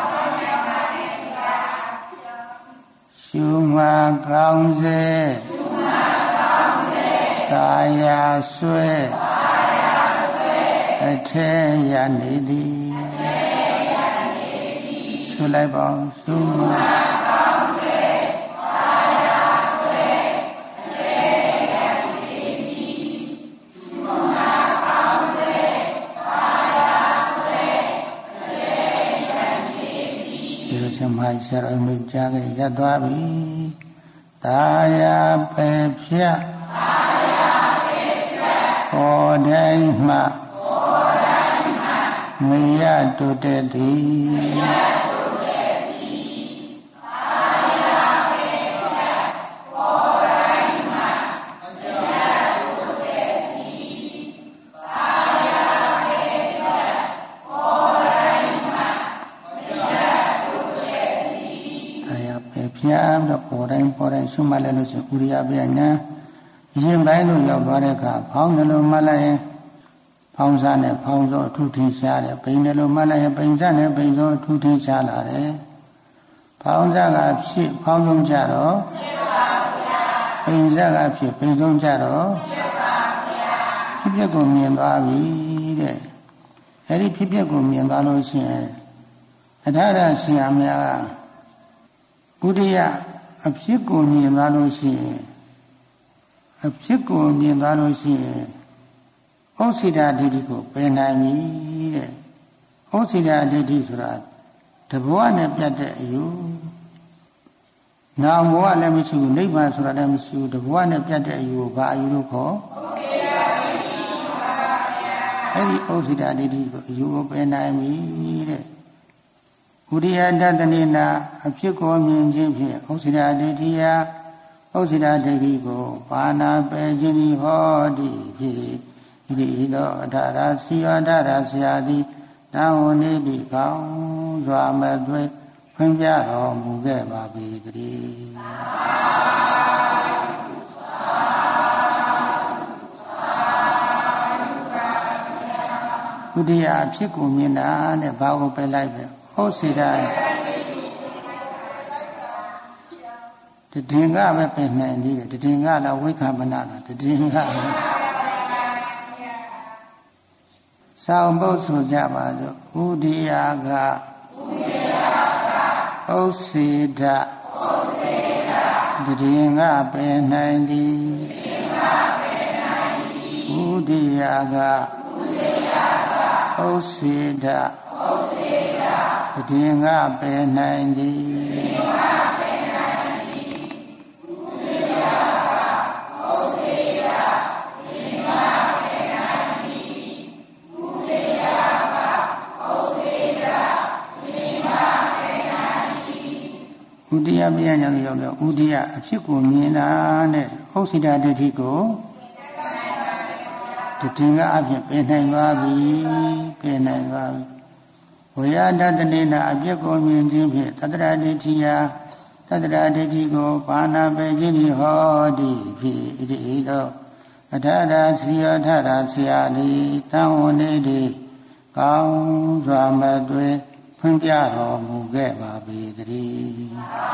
ရှုမှကောင်းစေရှုမှကောင်းစေသာယာဆွဲသာယာဆွဲအထေရနေသည်အထေရနေသည်ဆွလိုက်ပါရှုမှကောင်းစေသာယာဆွဲအထေရနေသည်ရှုမှကောင်းစေသာယာဆွဲအထေရနေသည်ဒီလိုချက်မိုက်ဆရာတော်မိတ်ကြားကြရသွားပြီတာယာပဲဖြတ်တာယာပဲဖြတ်ဟောတိုင်းမှဟောတိုင်းမှမရတုတဲ့သည်မရတုတဲ့သည်တာယာပဲဖြတ်ဟောတိုင်းမှမရတုတဲ့သည်တာယာပဲဖြတ်ဟောတိုင်းမှမရတုတဲ့သည်တာယာပဲဖြတ်တော့ဟောတိုင်းဟောတိုင်းရှုမှတ်လိုက်လို့ရှိရင်ဥရိယပြညာရင်ပိုင်းလို့ရောက်သွားတဲ့အခါဖောင်းတယ်လို့မှတ်လိုက်ရင်ဖောင်းစားနဲ့ဖောင်းစောအထူးထင်ရှားတယ်ပိန်တယ်လို့မှတ်လိုက်ရင်ပိန်စားနဲ့ပိန်စောအထူးထင်ရှားလာတယ်ဖောင်းစားကဖြစ်ဖောင်းဆုံးကြတော့ပိန်စားကဖြစ်ပိန်ဆုံးကြတော့ဖြစ်ပျက်ကိုမြင်သွားပြီတဲ့အဲဒီဖြစ်ပျက်ကိုမြင်သွားလို့ရှိရင်အထာရဆရာများကဥဒိယအဖြစ်ကိုမြင်သွားလို့ရှိရင်အဖြစ်ကိုမြင်သွားလို့ရှိရင်ဩစိတာဒိဋ္ဌိကိုပယ်နိုင်ပြီတဲ့ဩစိတာဒိဋ္ဌိဆိုတာတဘဝနဲ့ပြတ်တဲ့အယူနာဘဝလည်းမရှိဘူးနိဗ္ဗာန်ဆိုတာလည်းမရှိဘူးတဘဝနဲ့ပြတ်တဲ့အယူကိုဘာအယူလို့ခေါ်ဩစိတာဒိဋ္ဌိပါဗျာအဲ့ဒီဩစိတာဒိဋ္ဌိကိုအယူကိုပယ်နိုင်ပြီတဲ့ဥရိယတတနိနာအဖြစ်ကိုမြင်ခြင်းဖြင့်ဩစိတာဒိဋ္ဌိယဩစိတာဒိဋ္ဌိကိုပါဏာပယ်ခြင်းဤဟောတိဖြစ်ဣတိသောအထာရစီယအထာရဆရာသည်တံဝနေတိကောင်းစွာမသွေဖွင့်ပြတော်မူခဲ့ပါပေတည်းဥဒိယအဖြစ်ကိုမြင်တာတဲ့ဘာကိုပယ်လိုက်ပဲဩစိတာတည်င်္ဂပဲပယ်နိုင်သေးတယ်တည်င်္ဂလားဝိခမနလားတည်င်္ဂဆောင်းပုတ်ဆိုကြပါစို့ဥဒိယကဥဒိယကဩစိတဥစိတတည်င်္ဂပယ်နိုင်သည်တည်င်္ဂပယ်နိုင်သည်ဥဒိယကဥဒိယကဩစိတဩစိတတည်င်္ဂပယ်နိုင်သည်တည်င်္ဂဥဒိယပြညာလို့ရောက်တော့ဥဒိယအဖြစ်ကိုမြင်တာနဲ့ဩစိတာဒိဋ္ဌိကိုတည်င်္ဂအဖြစ်ပယ်နိုင်ပါပြီပယ်နိုင်ပါပြီဝေယတတနိနာအဖြစ်ကိုမြင်ခြင်းဖြင့်တတ္တရဒိဋ္ဌိယတတ္တရဒိဋ္ဌိကိုပါဏာပယ်ခြင်းဤဟောတိဖြစ်ဣတိသောအထာရစီယအထာရဆရာသည်တံဝနေတိကောင်းစွာမသွေဖွင့်ပြတော်မူခဲ့ပါပေတည်း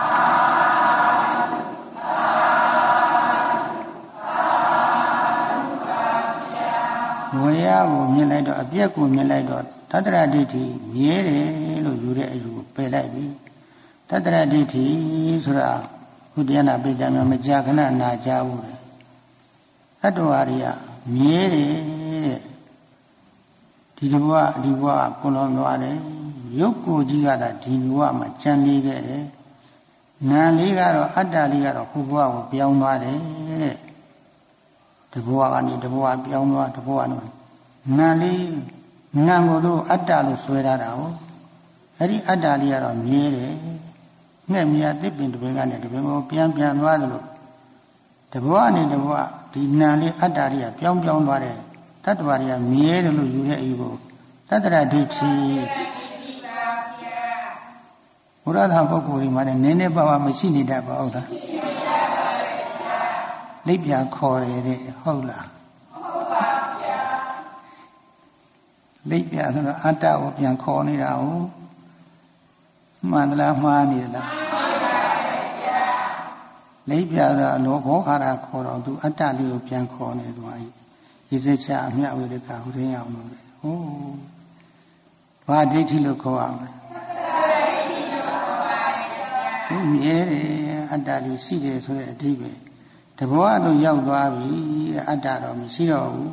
ဝေယကိုမြင်လိုက်တော့အပြက်ကိုမြင်လိုက်တော့တတ္တရဒိဋ္ဌိမြဲတယ်လို့ယူတဲ့အယူကိုပယ်လိုက်ပြီတတ္တရဒိဋ္ဌိဆိုတာဘုဒ္ဓနာပိဋကများမကြာခဏနာကြဘူးလေတတ္တဝါတွေကမြဲတယ်တဲ့ဒီဘဝဒီဘဝကိုလွန်သွားတယ်ရုပ်ကိုယ်ကြီးကသာဒီဘဝမှာကြံနေခဲ့တယ်နာလေးကတော့အတ္တလေးကတော့ကိုယ်ဘဝကိုပြောင်းသွားတယ်တဲ့ဒီဘဝကနေဒီဘဝပြောင်းသွားဒီဘဝတော့နာလေးနာကိုတို့အတ္တလို့ဆွဲထားတာဟုတ်အဲ့ဒီအတ္တလေးကတော့မြဲတယ်ငှက်မြသစ်ပင်တစ်ပင်ကနေတစ်ပင်ကိုပြန်ပြန်သွားတယ်လို့ဒီဘဝနဲ့ဒီဘဝဒီနာလေးအတ္တလေးကပြောင်းပြောင်းသွားတယ်တတ္တဝါတွေကမြဲတယ်လို့ယူတဲ့အယူကိုတတ္တရဒိဋ္ဌိဘုရားသာပုဂ္ဂိုလ်တွေမှာလည်းနည်းနည်းပါးပါးမရှိနေတတ်ပါဘူးလားလိပ်ပြခေါ်တယ်တဲ့ဟုတ်လားဟုတ်ပါဗျာလိပ်ပြဆိုတော့အတ္တကိုပြန်ခေါ်နေတာဟုတ်မှန်သလားမှားနေသလားမှန်ပါဗျာလိပ်ပြဆိုတာလောဘောခါရခေါ်တော့သူအတ္တလေးကိုပြန်ခေါ်နေသူအဲရေစက်ချအမြဝေဒကဟိုတင်းအောင်လို့ဟုတ်ဘာဒိဋ္ဌိလို့ခေါ်အောင်လဲဘုမြဲတယ်အတ္တလေးရှိတယ်ဆိုတဲ့အဓိပ္ပာယ်တဘောတော့ရောက်သွားပြီအတ္တတော့မရှိတော့ဘူး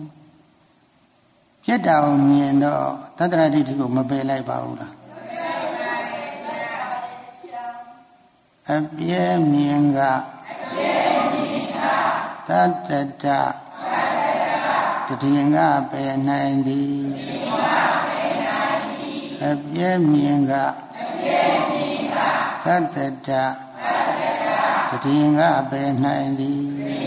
ပြတ်တာကိုမြင်တော့တတ္တရဒိဋ္ဌိကိုမပယ်လိုက်ပါဘူးလားမပယ်ပါဘူးဗျာအပြဲမြင်ကအပြဲမြင်ကတတ္တတတတတိယငါပေနိုင်သည်အပြဲမြင်ကအပြဲမြင်ကတတ္တတတတိယငါပေနိုင်သည်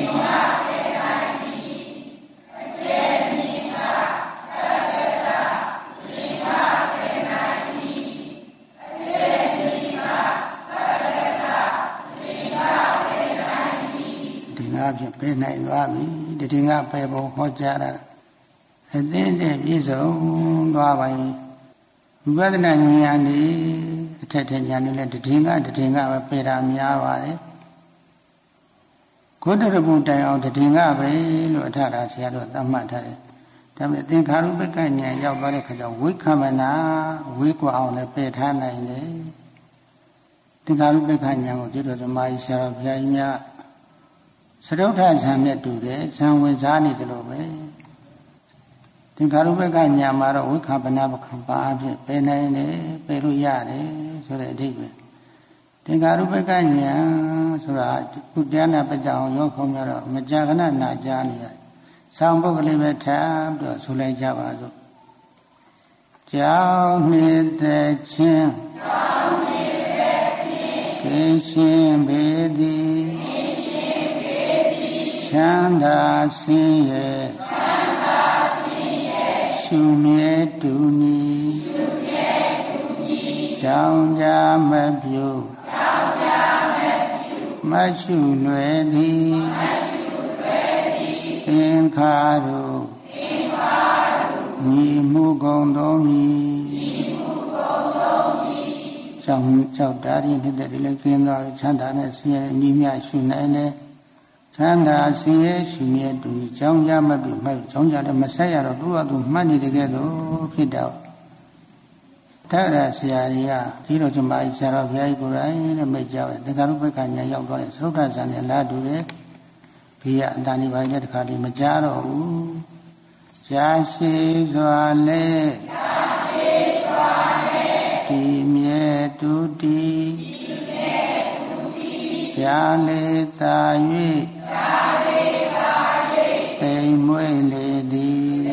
ဖြင့်ပေးနိုင်သွားပြီတတိယပဲဘုံဟောကြားတာအသင်းတဲ့ပြည့်စုံသွားပါရင်ဝိပဿနာဉာဏ်ဤအထက်ထဉာဏ်ဤလည်းတတိယတတိယပဲပေတာများပါတယ်ကိုယ်တရဘုံတိုင်အောင်တတိယပဲလို့အထတာဆရာတို့သတ်မှတ်ထားတယ်ဒါပေမဲ့သင်္ခါရုပ္ပကဉာဏ်ရောက်သွားတဲ့ခါကျဝိခမနာဝိကွာအောင်လည်းပယ်ထားနိုင်တယ်သင်္ခါရုပ္ပကဉာဏ်ကိုဒီလိုဓမ္မကြီးဆရာတော်ဘုရားကြီးများစတုထဇံနဲ့တူတယ်ဇံဝင်စားနေတယ်လို့ပဲသင်္ခါရုပ္ပကညာမှာတော့ဝိခပနာပခပါအဖြစ်ပယ်နိုင်တယ်ပယ်လို့ရတယ်ဆိုတဲ့အဓိပ္ပာယ်သင်္ခါရုပ္ပကညာဆိုတာကုတရားနာပကြအောင်ရောခေါ်များတော့မကြာခဏနာကြားနေရတယ်ဆောင်းပုဂ္ဂလေးပဲထားပြီးတော့ဆိုလိုက်ကြပါစို့ကြောင်းနေတဲ့ချင်းကြောင်းနေတဲ့ချင်းကိရှင်ပေသည်ချမ်းသာစင်ရဲ့ချမ်းသာစင်ရဲ့ရှုမြဲတူနီရှုမြဲတူနီကြောင်းကြမပြုကြောင်းကြမပြုမရှုလွယ်သည်မရှုလွယ်သည်သင်္ခါရုသင်္ခါရုညီမှုကုန်တော်မီညီမှုကုန်တော်မီကြောင်းကြောက်တာရင်းတဲ့ဒီလည်းကျင်းသွားချမ်းသာနဲ့ဆင်းရဲညီမြရှုနိုင်တယ်ချမ်းသာဆင်းရဲရှင်ရဲ့တူကြီးကြောင်းကြမပြုတ်မှတ်ကြောင်းကြလည်းမဆက်ရတော့သူ့အတူမှတ်နေတကယ်တော့ဖြစ်တော့တဲ့ရဆရာကြီးကဒီလိုကျမကြီးဆရာတော်ဘုရားကြီးကိုယ်တိုင်နဲ့မိတ်ကြတယ်သင်္ခါရုပ္ပကညာရောက်တော့သုဒ္ဓဇာနဲ့လာတူတယ်ဘေးကအတန်ဒီပိုင်းတဲ့တခါလေးမကြားတော့ဘူးရှားရှိစွာလဲရှားရှိစွာလဲဒီမြဲတူတီဒီမြဲတူတီရှားလေတာ၍သိမ်မွေလေသည်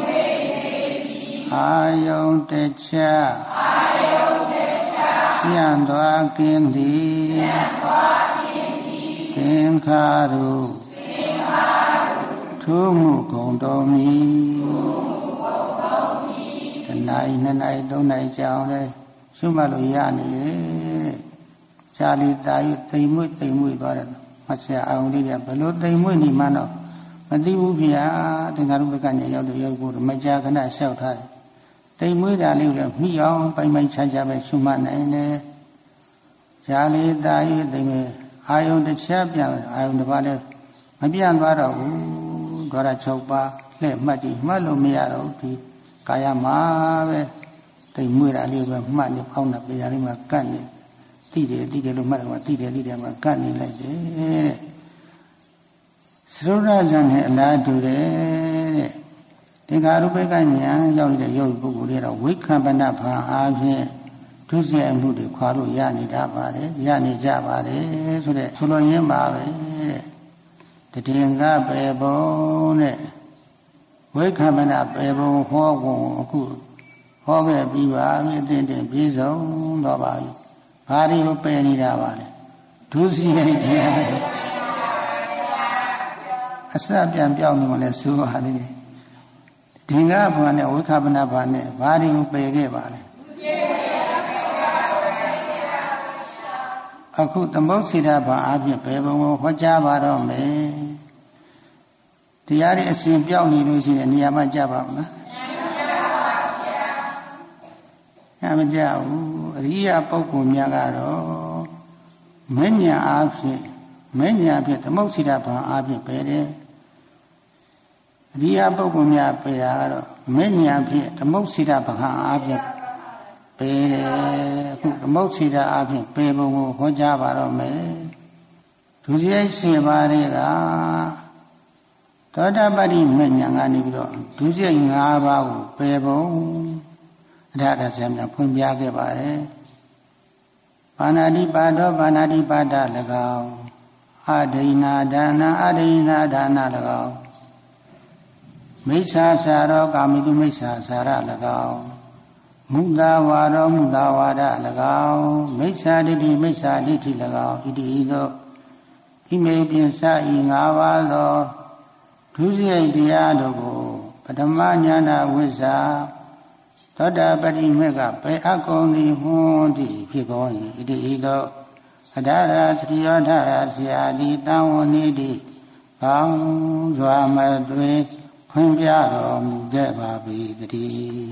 အာယုန်တချအာယုန်တချမြတ်သွားကင်းသည်မြတ်သွားကင်းသည်သင်္ခါရုသင်္ခါရုထုမှုကုန်တော်မူထုမှုကုန်တော်မူတနိုင်နှစ်နိုင်သုံးနိုင်ကြောင်းလဲရှုမှတ်လို့ရနေလေဇာလီတာယသိမ်မွေသိမ်မွေသွားတယ်မဆရာအောင်လေးကဘယ်လိုသိမ်မွေနေမှတော့မသိဘူးဗျာသင်္ခါရုပ္ပကဉာဏ်ရောက်လို့ရောက်ဖို့မကြာခဏလျှောက်ထားတယ်တိမ်မွေးတာလေးကိုလည်းမိအောင်ပိုင်ပိုင်ခြားခြားပဲရှုမှတ်နိုင်တယ်ဇာလေးတာ၍သိမ်မွေးအာယုန်တစ်ချက်ပြန်အာယုန်တစ်ပါးလည်းမပြန်သွားတော့ဘူးဒွါရ၆ပါးလှည့်မှတ်ကြည့်မှတ်လို့မရတော့ဒီကာယမှာပဲတိမ်မွေးတာလေးပဲမှတ်နေဖောင်းတာပေရလေးမှာကတ်နေတိတယ်တိတယ်လို့မှတ်တယ်မှာတိတယ်တိတယ်မှာကတ်နေလိုက်တယ်တဲ့သုဒ္ဓဇံနဲ့အလားတူတယ်တဲ့သင်္ခါရုပ္ပကဉာဏ်ရောက်တဲ့ယောဂီပုဂ္ဂိုလ်တွေတော့ဝိခမနဖန်အားဖြင့်ဒုစရိုက်မှုတွေခွာလို့ရနေတာပါတယ်ရနေကြပါတယ်ဆိုတဲ့ဆိုလိုရင်းပါပဲတဲ့တည်ငါပေဘုံတဲ့ဝိခမနပေဘုံဟောကုန်အခုဟောခဲ့ပြီးပါပြီအတင်းတင်းပြည့်စုံတော့ပါပြီဘာတွေကိုပယ်နေတာပါလဲဒုစရိုက်တွေအစပြန်ပြောင်းနေမှလည်းဆိုပါလိမ့်မယ်ဒီငါဘုရားနဲ့ဝိခပနဘာနဲ့ဘာတွေကိုပယ်ခဲ့ပါလဲအခုသမုတ်စိတ္တဘာအပြင်ဘယ်ဘုံကိုဟောကြားပါတော့မယ်တရားတွေအစဉ်ပြောင်းနေလို့ရှိရင်နေရာမှာကြပါမလားမကြဘူးအရိယာပုဂ္ဂိုလ်များကတော့မဉ္ဇဉ်အားဖြင့်မဉ္ဇဉ်အဖြစ်သမုတ်စိတ္တဘာအဖြစ်ပဲတယ်အရိယာပုဂ္ဂိုလ်များပဲတာကတော့မဉ္ဇဉ်အဖြစ်သမုတ်စိတ္တဘာအဖြစ်ပဲတယ်အခုသမုတ်စိတ္တအဖြစ်ပဲဘုံကိုဟောကြားပါတော့မယ်ဒုစရိုက်စေပါတဲ့ကသောတာပတိမဉ္ဇဉ်ကနေပြီးတော့ဒုစရိုက်၅ပါးကိုပဲဘုံအထာရဆရာများဖွင့်ပြခဲ့ပါတယ်ပါဏာတိပါဒောပါဏာတိပါဒ၎င်းအဒိနာဒါနာအဒိနာဒါနာ၎င်းမိစ္ဆာစာရောကာမိတုမိစ္ဆာစာရ၎င်းမုဒဝါရောမုဒဝါဒ၎င်းမိစ္ဆာဒိဋ္ဌိမိစ္ဆာဒိဋ္ဌိ၎င်းဣတိသောဣမေပိစဤငါးပါးသောဒုစရိုက်တရားတို့ကိုပထမဉာဏဝိဇ္ဇာသောတာပတိမေကပေအကုန်သည်ဟွန်းသည်ဖြစ်ကုန်၏ဣတိသောအဒါရသတိယောဓာရဆရာသည်တံဝနေသည်ကောင်းစွာမသွေခွင့်ပြတော်မူခဲ့ပါ၏တည်း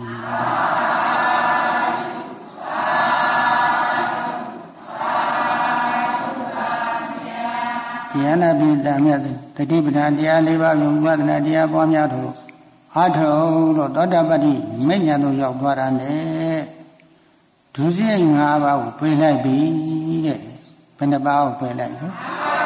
တရားနာပိတမြတ်တတိပဌာန်တရား၄ပါးကိုဝိပဿနာတရားပွားများတို့အားထုတ်တော့သောတာပတ္တိမိညာတို့ရောက်သွားတာနဲ့ဒုစရိုက်၅ပါးကိုပြေးလိုက်ပြီတဲ့ဘယ်နှပါးကိုပြေးလိုက်လဲ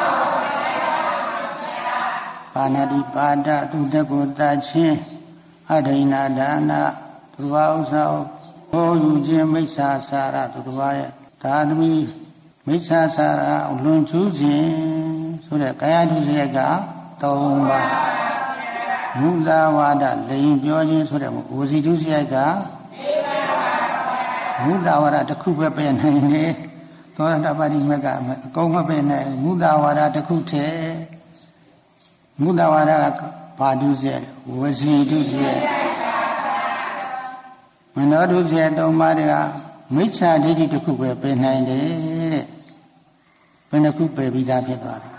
ပါဏာတိပါဒသူတကုတချင်းအဒိနာဒါနာသူဝါဥစ္စာဟောယူခြင်းမိစ္ဆာစာရသူတစ်ပါးရဲ့ဒါသမီးမိစ္ဆာစာရအလွန်ကျူးခြင်းဆိုတဲ့ကာယဒုစရိုက်က၃ပါးမုဒဝါဒလိန်ပြောခြင်းဆိုတဲ့ဝစီဒုစရိုက်ကမုဒဝါဒတစ်ခုပဲပယ်နိုင်တယ်သောတာပတိမကအကုန်မပယ်နိုင်မုဒဝါဒတစ်ခုတည်းမုဒဝါဒကဘာဒုစရိုက်ဝစီဒုစရိုက်မနောဒုစရိုက်၃ပါးတွေကမိစ္ဆာဒိဋ္ဌိတစ်ခုပဲပယ်နိုင်တယ်တဲ့ဘယ်နှခုပယ်ပြီးသားဖြစ်သွားတယ်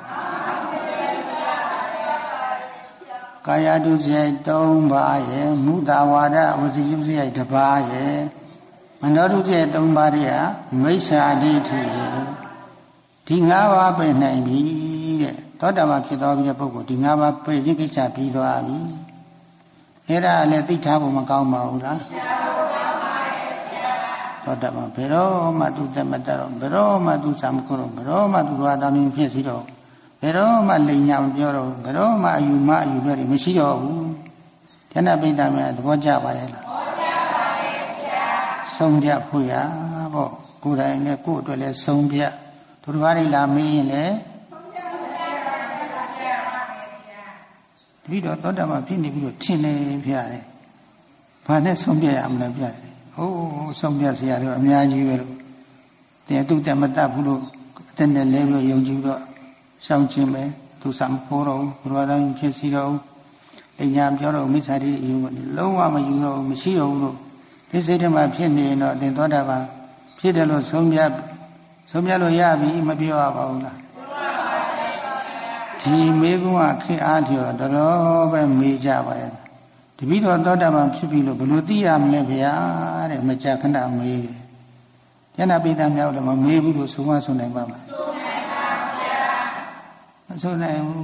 ကာယဒုစရိုက်၃ပါးရဲ့မုဒဝါဒဝစီဒုစရိုက်တစ်ပါးရဲ့မနောဒုစရိုက်၃ပါးတွေကမိစ္ဆာဒိဋ္ဌိရဲ့ဒီ၅ပါးပယ်နိုင်ပြီတဲ့သောတာပန်ဖြစ်သွားပြီးတဲ့ပုဂ္ဂိုလ်ဒီ၅ပါးပယ်ခြင်းကိစ္စပြီးသွားပြီအဲ့ဒါလည်းသိထားဖို့မကောင်းပါဘူးလားသောတာပန်ဘယ်တော့မှသူတက်မတက်တော့ဘယ်တော့မှသူစာမခုတော့ဘယ်တော့မှသူတော်သားမင်းဖြစ်စီတော့ဘယ်တော့မှလိန်ညာမပြောတော့ဘယ်တော့မှအယူမအယူတွေမရှိတော့ဘူးဉာဏပိဋကများသဘောကျပါရဲ့လားသဘောကျပါရဲ့ဗျာဆုံးဖြတ်ဖို့ရပေါ့ကိုယ်တိုင်နဲ့ကိုယ့်အတွက်လည်းဆုံးဖြတ်သူတော်ဘာတွေလာမင်းရင်လည်းဆုံးဖြတ်ပါရဲ့ဗျာတပည့်တော်သောတာပန်ဖြစ်နေပြီးတော့ထင်နေဗျာလေဘာနဲ့ဆုံးဖြတ်ရမလဲဗျာဟိုးဆုံးဖြတ်စရာတွေအများကြီးပဲလို့တင်သူတက်မတတ်ဘူးလို့အတက်နဲ့လဲပြီးယုံကြည်တော့ရှောင်းခြင်းပဲသူစံဖို့တော့ဘုရားတိုင်းဖြစ်စီတော့အညာပြောတော့မိစ္ဆာတိယူလုံးဝမယူတော့မရှိတော့ဘူးလို့ဒီစိတ်ထဲမှာဖြစ်နေတော့တင်သောတာပန်ဖြစ်တယ်လို့ဆုံးဖြတ်ဆုံးဖြတ်လို့ရပြီမပြောရပါဘူးလားဒီမေကုံကခေအားလျော်တော်ပဲမေးကြပါရဲ့တပည့်တော်သောတာပန်ဖြစ်ပြီလို့ဘယ်လိုသိရမလဲဗျာတဲ့မကြခဏမေးတယ်ဉာဏပိဋကမြောက်တော့မမေးဘူးလို့ဆိုမှဆိုနိုင်ပါမလားမဆိုနိုင်ဘူး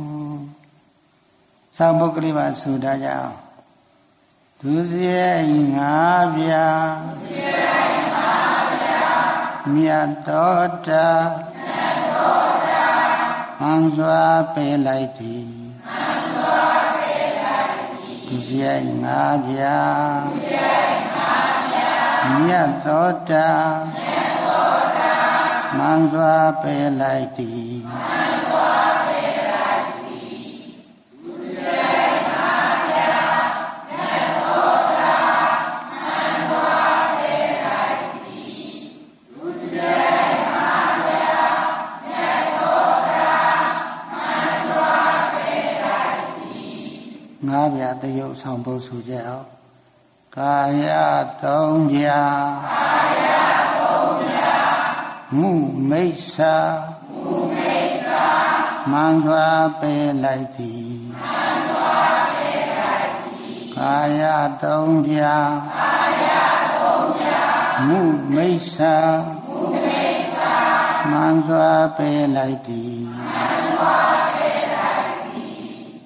သာပုဂ္ဂလိပါဆိုတာကြောင့်ဒုစရိုက်ငါးပြာဒုစရိုက်ငါးပြာမြတ်တော်တာမြတ်တော်တာဟန်စွာပေလိုက်သည်ဟန်စွာပေလိုက်သည်ဒုစရိုက်ငါးပြာဒုစရိုက်ငါးပြာမြတ်တော်တာမြတ်တော်တာဟန်စွာပေလိုက်သည်ငါးပြာတယုတ်ဆောင်ပုဒ်ဆိုကြအောင်ကာယသုံးပြာကာယသုံးပြာမုမိစ္ဆာမုမိစ္ဆာမှန်စွာပေလိုက်သည်မှန်စွာပေလိုက်သည်ကာယသုံးပြာကာယသုံးပြာမုမိစ္ဆာမုမိစ္ဆာမှန်စွာပေလိုက်သည်မှန်စွာပေလိုက်သည်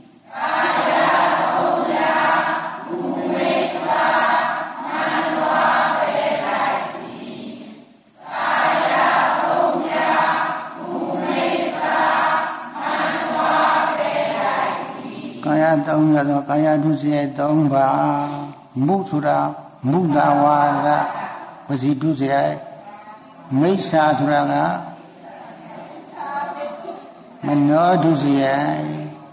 ကာယသုံးရသောကာယဒုစရိုက်၃ပါးမုဆိုတာမုဒဝါဒဝစီဒုစရိုက်မိစ္ဆာဆိုတာကမနောဒုစရိုက်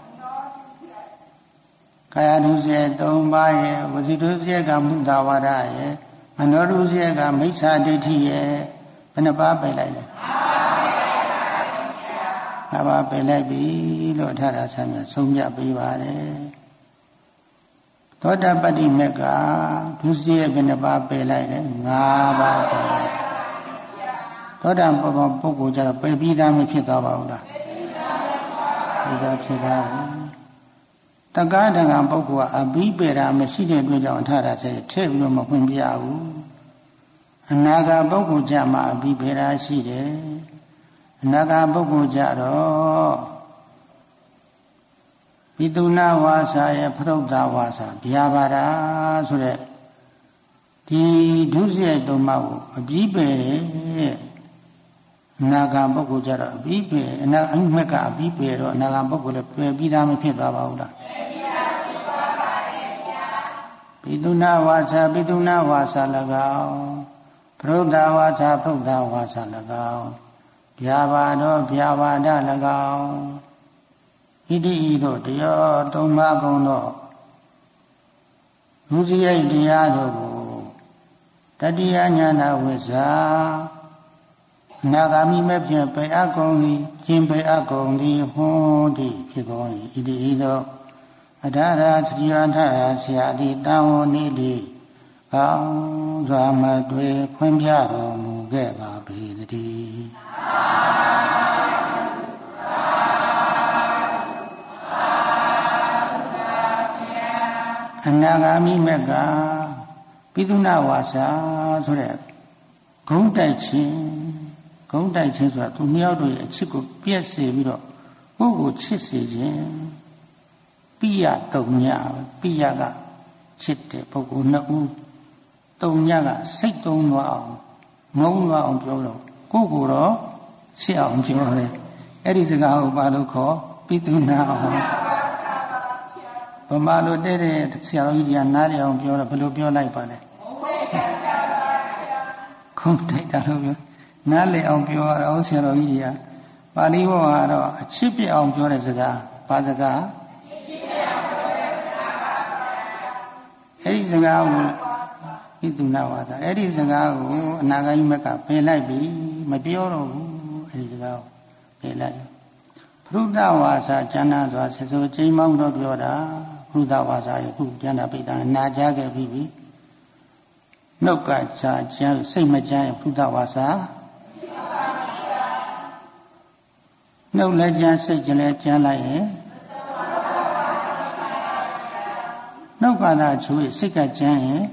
ကာယဒုစရိုက်သုံးပါးရဲ့ဝစီဒုစရိုက်ကမုဒဝါဒရဲ့မနောဒုစရိုက်ကမိစ္ဆာဒိဋ္ဌိရဲ့ဘယ်နှပါးပယ်လိုက်လဲငါးပါးပယ်လိုက်ပြီလို့အထာရဆံမြတ်ဆုံးဖြတ်ပေးပါတယ်သောတာပတ္တိမေကဒုစရိုက်ဘယ်နှပါးပယ်လိုက်လဲငါးပါးပယ်လိုက်သောတာပန်ပုဂ္ဂိုလ်ကျတော့ပယ်ပြီးသားမဖြစ်သွားပါဘူးလားဒီတော့ဖြစ်တာတက္ကဒကံပုဂ္ဂိုလ်ကအဘိပေရာမရှိတဲ့အတွက်ကြောင့်အထာရဆဲထည့်ပြီးတော့မဖွင့်ပြဘူးအနာဂါပုဂ္ဂိုလ်ကြမှာအဘိပေရာရှိတယ်အနာဂါပုဂ္ဂိုလ်ကြတော့ပိတုနာဝါစာရဲ့ဖရုဒ္ဓဝါစာဗျာပါဒဆိုတဲ့ဒီဒုစရိုက်သုံးပါးကိုအဘိပေတယ်အနာဂါပုဂ္ဂိုလ်ကြတော့အဘိပေအနာအမက်ကအဘိပေတော့အနာဂါပုဂ္ဂိုလ်လည်းပယ်ပြီးသားမဖြစ်သွားပါဘူးလားပိတုနာဝါစာပိတုနာဝါစာ၎င်းဖရုဒ္ဓဝါစာဖရုဒ္ဓဝါစာ၎င်းဗျာပါတော့ဗျာပါဒ၎င်းဣတိဤတို့တရားသုံးပါးကုန်တော့လူစရိုက်တရားတို့ကိုတတိယဉာဏဝိဇ္ဇာအနာဂါမိမဲ့ဖြင့်ပေအကုန်သည်ကျင်ပေအကုန်သည်ဟွန်းသည်ဖြစ်ကုန်၏ဣတိဤတို့အထာရသတိယထရဆရာသည်တန်ဝန်နေသည်ကောင်းစွာမတွေ့ဖွင့်ပြတော်မူခဲ့ပါပေတည်းအနာဂါမိမဲ့ကပိသုနာဝါစာဆိုတဲ့ဂုံးတိုက်ခြင်းဂုံးတိုက်ခြင်းဆိုတာသူနှစ်ယောက်တို့ရဲ့အချစ်ကိုပြည့်စေပြီးတော့ကိုယ့်ကိုချစ်စေခြင်းပိယတုံညပိယကချစ်တဲ့ပုဂ္ဂိုလ်နှစ်ဦးတုံညကစိတ်သုံးသွားအောင်ငုံသွားအောင်ပြောတော့ကိုယ့်ကိုယ်တော့ချစ်အောင်ပြောတယ်အဲ့ဒီစကားကိုဘာလို့ခေါ်ပိသုနာအောင်ဗမာလိုတဲ့တဲ့ဆရာတော်ကြီးကနားလည်အောင်ပြောတော့ဘယ်လိုပြောလိုက်ပါလဲခုံးတိုက်တာလို့ပြောနားလည်အောင်ပြောရအောင်ဆရာတော်ကြီးကပါဠိဘောကတော့အချစ်ပြအောင်ပြောတဲ့စကားဘာစကားအဲ့ဒီစကားကိုပိသုနာဝါဒအဲ့ဒီစကားကိုအနာဂတ်မကပယ်လိုက်ပြီမပြောတော့ဘူးအဲ့ဒီစကားကိုပယ်လိုက်ဖရုဒ္ဓဝါစာကျမ်းနာစွာဆက်ဆိုချိန်မောင်းတော့ပြောတာဖရုဒ္ဓဝါစာရဲ့ခုကျမ်းနာပိဋကနာကြားခဲ့ပြီပြီနှုတ်ကစာကျမ်းစိတ်မကျမ်းဖရုဒ္ဓဝါစာနှုတ်လည်းကျမ်းစိတ်ကျလည်းကျမ်းလိုက်ရင်နှုတ်ကသာချွေစိတ်ကကျမ်းရင်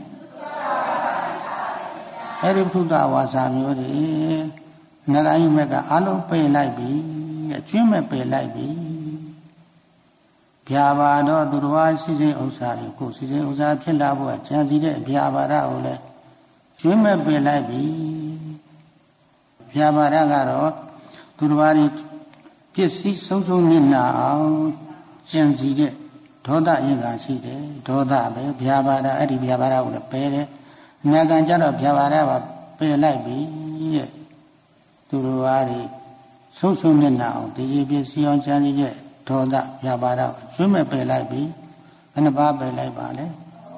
အဲ့ဒီဖရုဒ္ဓဝါစာမျိုးတွေငကယုမက်ကအလုံးပယ်လိုက်ပြီအကျွင်းမဲ့ပယ်လိုက်ပြီဗျာပါတော့သူတော်အားရှိခြင်းဥစ္စာတွေကိုရှိခြင်းဥစ္စာဖြစ်လာဖို့ကြံစည်တဲ့ဗျာပါဒကိုလည်းကျွင်းမဲ့ပယ်လိုက်ပြီဗျာပါဒကတော့သူတော်အားပစ္စည်းဆုံးဆုံးနေနာအောင်ကြံစည်တဲ့ဒေါသရင်ကရှိတယ်ဒေါသပဲဗျာပါဒအဲ့ဒီဗျာပါဒကိုလည်းပယ်တယ်အနာဂံကျတော့ဗျာပါဒကပယ်လိုက်ပြီရဲ့သူတော်အားတွေဆုံးဆုံးနေနာအောင်ဒီပစ္စည်းအောင်ကြံစည်တဲ့ဒေါသဗျာပါဒကိုကျွမ်းမဲ့ပယ်လိုက်ပြီဘယ်နှပါးပယ်လိုက်ပါလဲ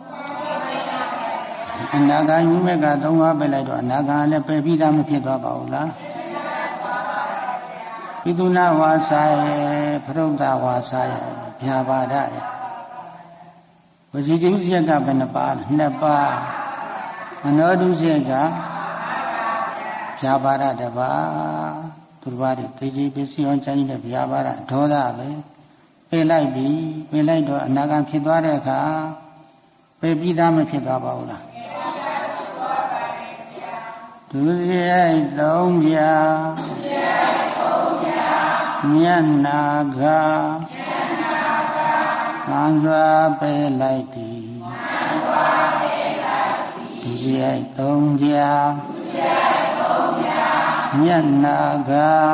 အနာဂံယူမဲ့ကသုံးပါးပယ်လိုက်တော့အနာဂံလည်းပယ်ပြီးသားမဖြစ်သွားပါဘူးလားပိသုနာဝါစာရဲ့ဖရုဒ္ဓဝါစာရဲ့ဗျာပါဒရဲ့ဝစီတုစရကဘယ်နှပါးနှစ်ပါးမနောတုစရကဗျာပါဒတစ်ပါးသူတော်ဘာတွေသိကြီးပစ္စည်းအောင်ကျန်တဲ့ဗျာပါဒဒေါသပဲပယ်လိုက်ပြီပယ်လိုက်တော့အနာဂံဖြစ်သွားတဲ့အခါပယ်ပြီးသားမဖြစ်သွားပါဘူးလားဒုစရိုက်သုံးပြမျက်နာကမန္တရာပယ်လိုက်သည်ဒုစရိုက်သုံးပြမျက်နာက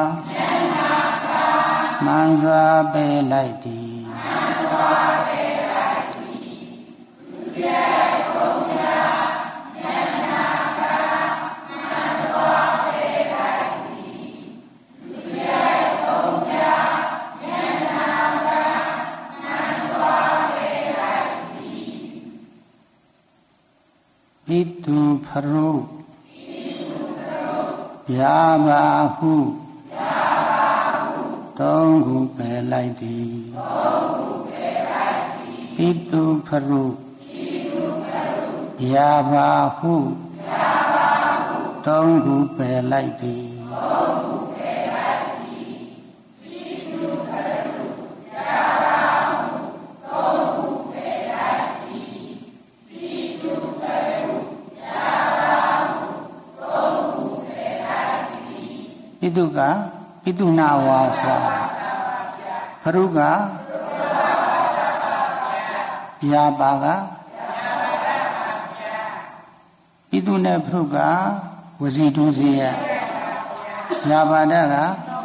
မန္တရာပယ်လိုက်သည်ရုရာဘာဟုသုံးခုပယ်လိုက်သည်ဣတုခရုရာဘာဟုသုံးခုပယ်လိုက်သည်ပိတုကပိတုနာဝါစာခရုကရာပါကပိတုနဲ့ဖရုကဝစီတုစီယရာပါဒက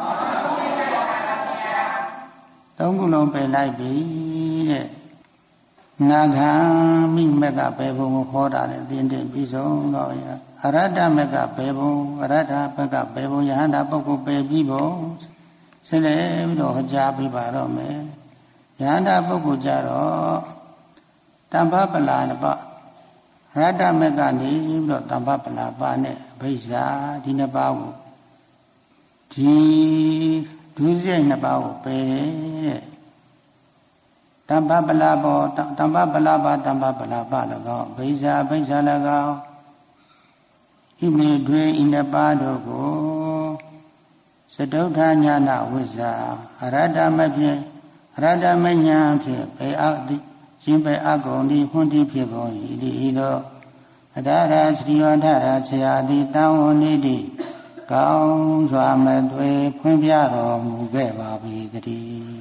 သုံးခုလုံးပယ်လိုက်ပြီတဲ့နာဂံမိမက်ကပဲဘုံကိုဟောတာလေတင်းတင်းပြီးဆုံးတော့ရအရဟတမက်ကပဲဘုံအရဟတဘက်ကပဲဘုံယဟန္တာပုဂ္ဂိုလ်ပယ်ပြီးဘုံဆက်လက်ပြီးတော့ဟောကြားပြပါတော့မယ်ယဟန္တာပုဂ္ဂိုလ်ကြတော့တမ္ပပလာနပအရဟတမက်ကနေပြီးတော့တမ္ပပလာပနဲ့အဘိဇာဒီနှစ်ပါးကိုဒီဒုစရိုက်နှစ်ပါးကိုပယ်တဲ့တမ္ပပလာဘောတမ္ပပလာပါတမ္ပပလာပ၎င်းဘိဇာဘိဇာ၎င်းဤမေတွင်ဤနှစ်ပါးတို့ကိုစတုထညာနာဝိဇ္ဇာအရဟတမဖြင့်အရဟတမညာဖြင့်ပေအတိရှင်ပေအကုန်ဒီဟွန်းဒီဖြစ်ကုန်၏ဒီသောအတရာစရိယောထရာဆရာတိတံဝနိတိကောင်းစွာမသွေဖွင့်ပြတော်မူခဲ့ပါ၏တည်း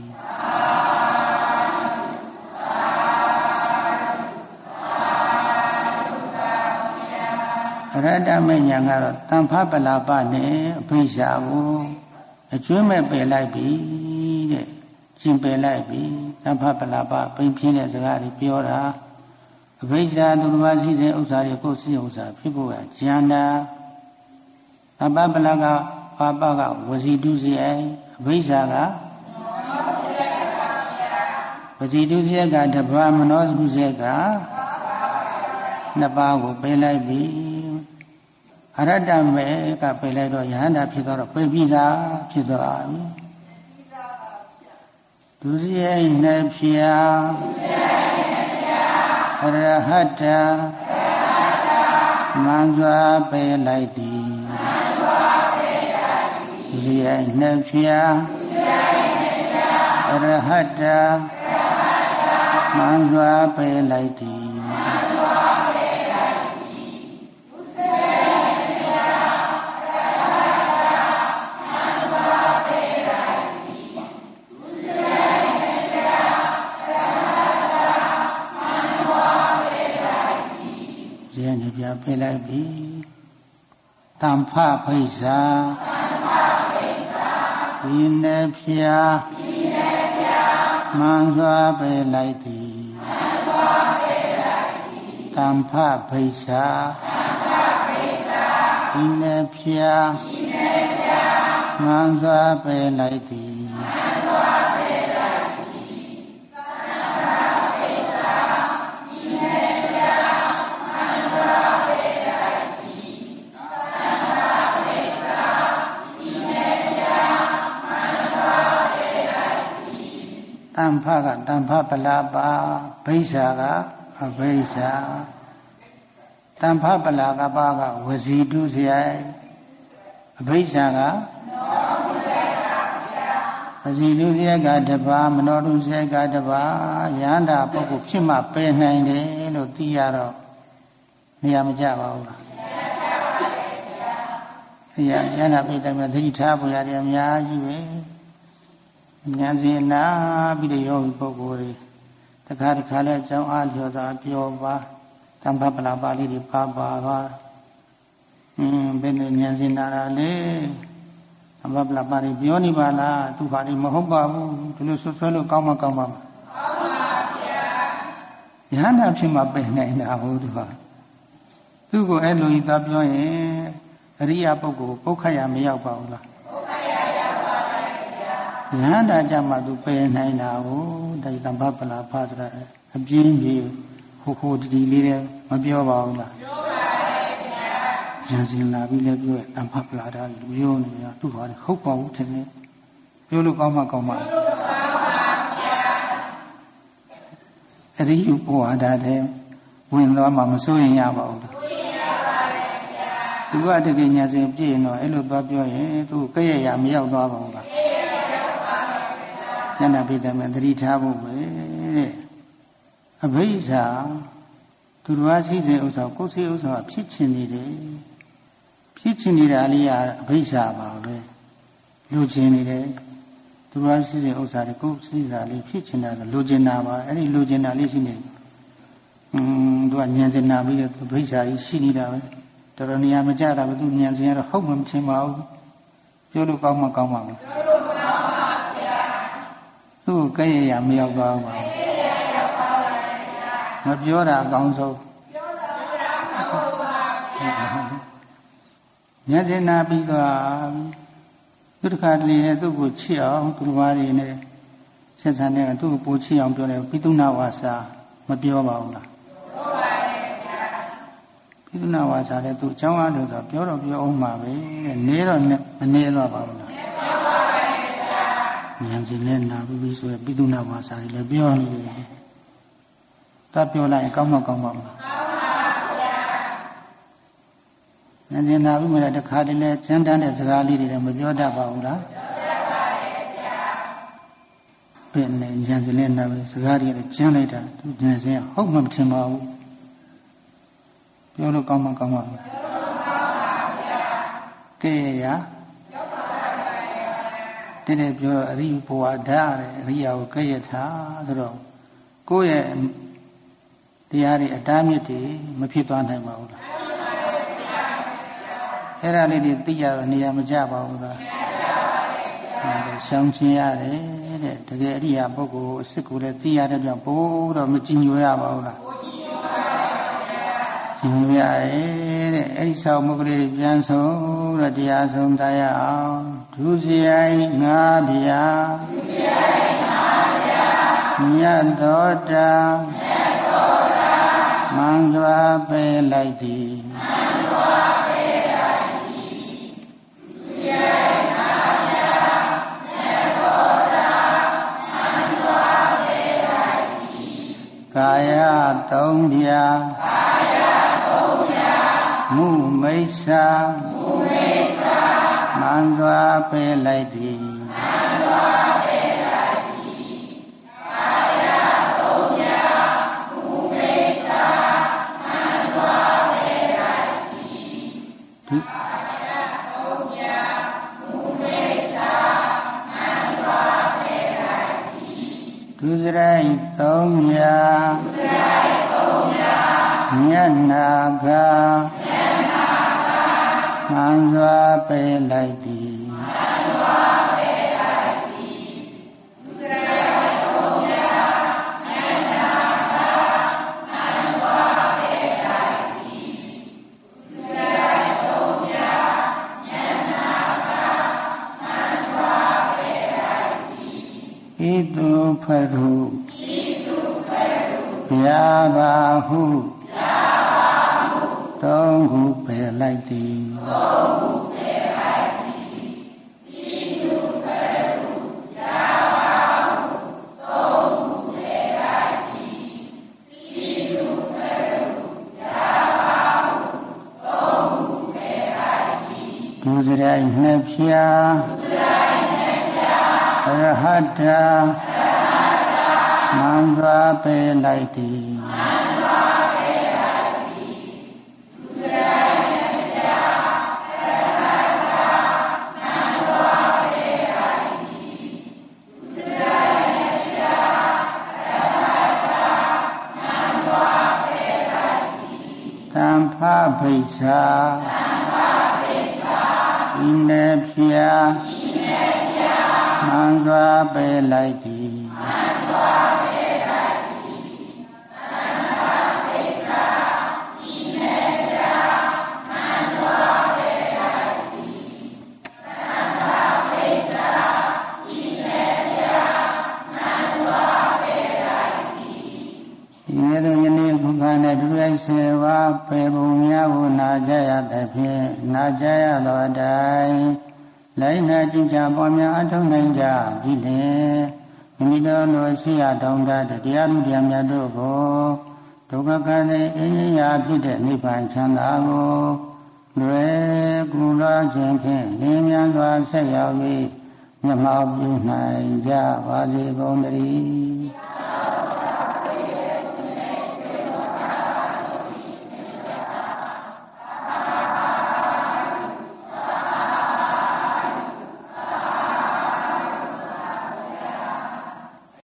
အရဟတမဉာဏ်ကတော့တမ္ဖပလာပနဲ့အဘိဇာကိုအကျွမ်းမဲ့ပယ်လိုက်ပြီတဲ့ကျင်ပယ်လိုက်ပြီတမ္ဖပလာပပိန်ပြင်းတဲ့စကားတွေပြောတာအဘိဇာသူတစ်ပါးရှိတဲ့ဥစ္စာတွေကိုယ်စီဥစ္စာဖြစ်ဖို့ကဉာဏ်တာတမ္ဖပလာကပါပကဝစီတုစီယအဘိဇာကဝစီတုစီယကတဘာမနောစုစီယကနှစ်ပါးကိုပယ်လိုက်ပြီအရဟတမေကပယ်လိုက်တော့ယဟန္တာဖြစ်တော့ပယ်ပြီးသားဖြစ်သွားပြီဒုစရိုက်နှစ်ဖြာအရဟတမံစွာပယ်လိုက်သည်ဒုစရိုက်နှစ်ဖြာအရဟတမံစွာပယ်လိုက်သည်ပြပယ်လိုက်ပြီတမ္ဖဖိစ္ဆာဒီနေ့ဖြာမံစွာပယ်လိုက်သည်တမ္ဖဖိစ္ဆာဒီနေ့ဖြာမံစွာပယ်လိုက်သည်တမ္ဖကတမ္ဖပလာပါဘိဇာကအဘိဇာတမ္ဖပလာကပါကဝစီတုဇယအဘိဇာကဝစီတုဇယကတပါမနောတုဇယကတပါယန္တာပုဂ္ဂိုလ်ဖြစ်မှပယ်နိုင်တယ်လို့သိရတော့နေရာမကျပါဘူးလားနေရာယန္တာပိတ္တမှာသတိထားဖို့ရတယ်အများကြီးပဲဉာဏ်စဉ်နာပြီးတဲ့ယောဂီပုဂ္ဂိုလ်တွေတခါတခါလဲအကြောင်းအားလျော်စွာပြောပါတမ္ဖပလာပါဠိတွေပါပါပါအင်းဘယ်နဲ့ဉာဏ်စဉ်နာတာလဲတမ္ဖပလာပါဠိပြောနေပါလားသူဟာဒီမဟုတ်ပါဘူးဒီလိုဆွဆွဲလို့ကောင်းမှကောင်းပါမှာမှန်ပါဗျာဉာဏ်သာဖြစ်မှပယ်နိုင်တာဟုတ်သူဟာသူ့ကိုအဲ့လိုကြီးသာပြောရင်အရိယာပုဂ္ဂိုလ်ပုခ္ခယမရောက်ပါဘူးလားယဟန္တာကြမှာသူပယ်နိုင်တာကိုဒါတမ္ပပလာဖာဆိုတာအပြင်းကြီးဟိုဟိုဒီဒီလေးတဲ့မပြောပါဘူးလားပြောပါရန်စင်လာပြီးလည်းပြောအမပလာတာပြောနေရသူ့ဘာလဲဟုတ်ပါဘူးထင်တယ်ပြောလို့ကောင်းမှကောင်းမှအရိယဘဝဓာတ်တဲ့ဝင်သွားမှမစိုးရင်ရပါဘူးသူကတကယ်ညာစင်ပြည့်တော့အဲ့လိုသွားပြောရင်သူကဲ့ရဲ့ရမရောက်သွားပါဘူးလားညနာပိတမေသတိထားဖို့ပဲတဲ့အဘိဓါသူတော်အားရှိတဲ့ဥစ္စာကိုယ်စိတ်ဥစ္စာဖြစ်ချင်နေတယ်ဖြစ်ချင်နေတာလေးကအဘိဓါပါပဲလူချင်နေတယ်သူတော်အားရှိတဲ့ဥစ္စာတွေကိုယ်စိတ်စာလေးဖြစ်ချင်တာလူချင်တာပါအဲ့ဒီလူချင်တာလေးရှိနေอืมသူကဉာဏ်စင်နာပြီးတော့အဘိဓါကြီးရှိနေတာပဲတော်တော်နေရာမကြတာပဲသူဉာဏ်စင်ကတော့ဟုတ်မှမချင်ပါဘူးပြောလို့ကောင်းမှကောင်းပါဘူးပြောလို့ကောင်းပါဗျာသူ့ကဲ့ရဲ့ရမရောက်သွားပါဘူးမပြောတာအကောင်းဆုံးပြောတာအကောင်းပါဗျာဉာဏ်စင်နာပြီးတော့သူတစ်ခါတလေနဲ့သူ့ကိုချစ်အောင်သူတစ်ပါးတွေနဲ့ဆက်ဆံတဲ့သူ့ကိုပိုချစ်အောင်ပြောတယ်ပိသုနာဝါစာမပြောပါဘူးလားပြောပါတယ်ဗျာပိသုနာဝါစာတဲ့သူအကြောင်းအားလို့ဆိုပြောတော့ပြောအောင်ပါပဲတဲ့နေတော့မနေတော့ပါဘူးလားပြောပါပါတယ်ဗျာဉာဏ်စင်နဲ့နာပြီးဆိုရပိသုနာဝါစာတွေလည်းပြောနေတယ်တတ်ပြောလိုက်ရင်ကောင်းမှကောင်းပါမလားကောင်းပါဗျာဉာဏ်စင်နာပြီးမှလည်းတစ်ခါတည်းလဲကျမ်းတမ်းတဲ့စကားလေးတွေလည်းမပြောတတ်ပါဘူးလားပြောတတ်ပါတယ်ဗျာဘယ်နဲ့ဉာဏ်စင်နဲ့နာပြီးစကားတွေလည်းကျမ်းလိုက်တာသူဉာဏ်စင်ဟုတ်မှမထင်ပါဘူးပြောလို့ကောင်းမှကောင်းပါမလားပြောလို့ကောင်းပါဗျာကဲရပြောပါပါဗျာတဲ့တဲ့ပြောအရိယဘဝဓာတ်ရတယ်အရိယာကိုကဲ့ရထားဆိုတော့ကိုယ့်ရဲ့တရားတွေအတားမြစ်တွေမဖြစ်သွားနိုင်ပါဘူးလားအဲ့ဒါလေးတွေသိရတော့နေရာမကျပါဘူးလားရှောင်ကျင်ရတယ်တဲ့တကယ်အရိယာပုဂ္ဂိုလ်အစ်စ်ကိုလည်းသိရတဲ့ကြောင့်ဘိုးတော့မကြည်ညိုရပါဘူးလားကြည်ညိုရတယ်တဲ့အဲ့ဒီဆောက်မုတ်ကလေးပြန်ဆုံးတော့တရားဆုံးတရားအောင်ဒုစရိုက်ငါးဗျာဒုစရိုက်ငါးဗျာမြတ်တော်တာမံစွာပဲလိုက်သည်မံစွာပဲလိုက်သည်သူရဲ့နာမြတ်မြတ်တော်တာမံစွာပဲလိုက်သည်ကာယသုံးပြာကာယသုံးပြာမုမိစ္ဆာမုမိစ္ဆာမံစွာပဲလိုက်သည်မံစွာပဲလိုက်သည်ကာယသုံးပြာမုမိစ္ဆာသူစရိုက်သုံးမြာသူစရိုက်သုံးမြာမျက်နာကမျက်နာကမှန်စွာပဲလိုက်သည်မှန်စွာပဲလိုက်သည်သူစရိုက်သုံးမြာမျက်နာကမှန်စွာပဲလိုက်သည်သူစရိုက်သုံးမြာမျက်နာကမှန်စွာပဲလိုက်သည်ဣတုဖရုဣတုဖရုဗျာပါဟုဗျာပါဟုသုံးခုပဲလိုက်သည်သုံးခုပဲလိုက်သည်ဣတုဖရုဗျာပါဟုသုံးခုပဲလိုက်သည်ဣတုဖရုဗျာပါဟုသုံးခုပဲလိုက်သည်ဒုစရိုက်နှစ်ဖြာဒုစရိုက်နှစ်ဖြာရဟတ္တမံစွာပဲလိုက်သည်မံစွာပဲလိုက်သည်သူစရိုက်နှစ်ဖြာရဟတ္တမံစွာပဲလိုက်သည်သူစရိုက်နှစ်ဖြာရဟတ္တမံစွာပဲလိုက်သည်သံဖဘိစ္ဆာသံဖဘိစ္ဆာဤနှစ်ဖြာဤနှစ်ဖြာမံစွာပဲလိုက်သည်မံစွာပဲလိုက်သည်သံဃာပိစ္ဆာဤမေတ္တာမံစွာပဲလိုက်သည်သံဃာပိစ္ဆာဤမေတ္တာမံစွာပဲလိုက်သည်ဒီနေ့တော့ယနေ့ဘုရားနဲ့ဒုရရိုက်စေဝါပေပုံများကိုနာကြရသဖြင့်နာကြရသောအတိုင်းလိုက်နာကြင်ကြပေါ်များအထောက်နိုင်ကြပြီလေမိမိတို့လိုရှိရတောင်းတတရားလူတရားများတို့ကိုဒုက္ခကံနဲ့အင်းရာဖြစ်တဲ့နိဗ္ဗာန်ချမ်းသာကိုလွယ်ကူသောခြင်းဖြင့်လင်းမြန်စွာဆက်ရောက်၍မျက်မှောက်ပြုနိုင်ကြပါစေကုန်သတည်း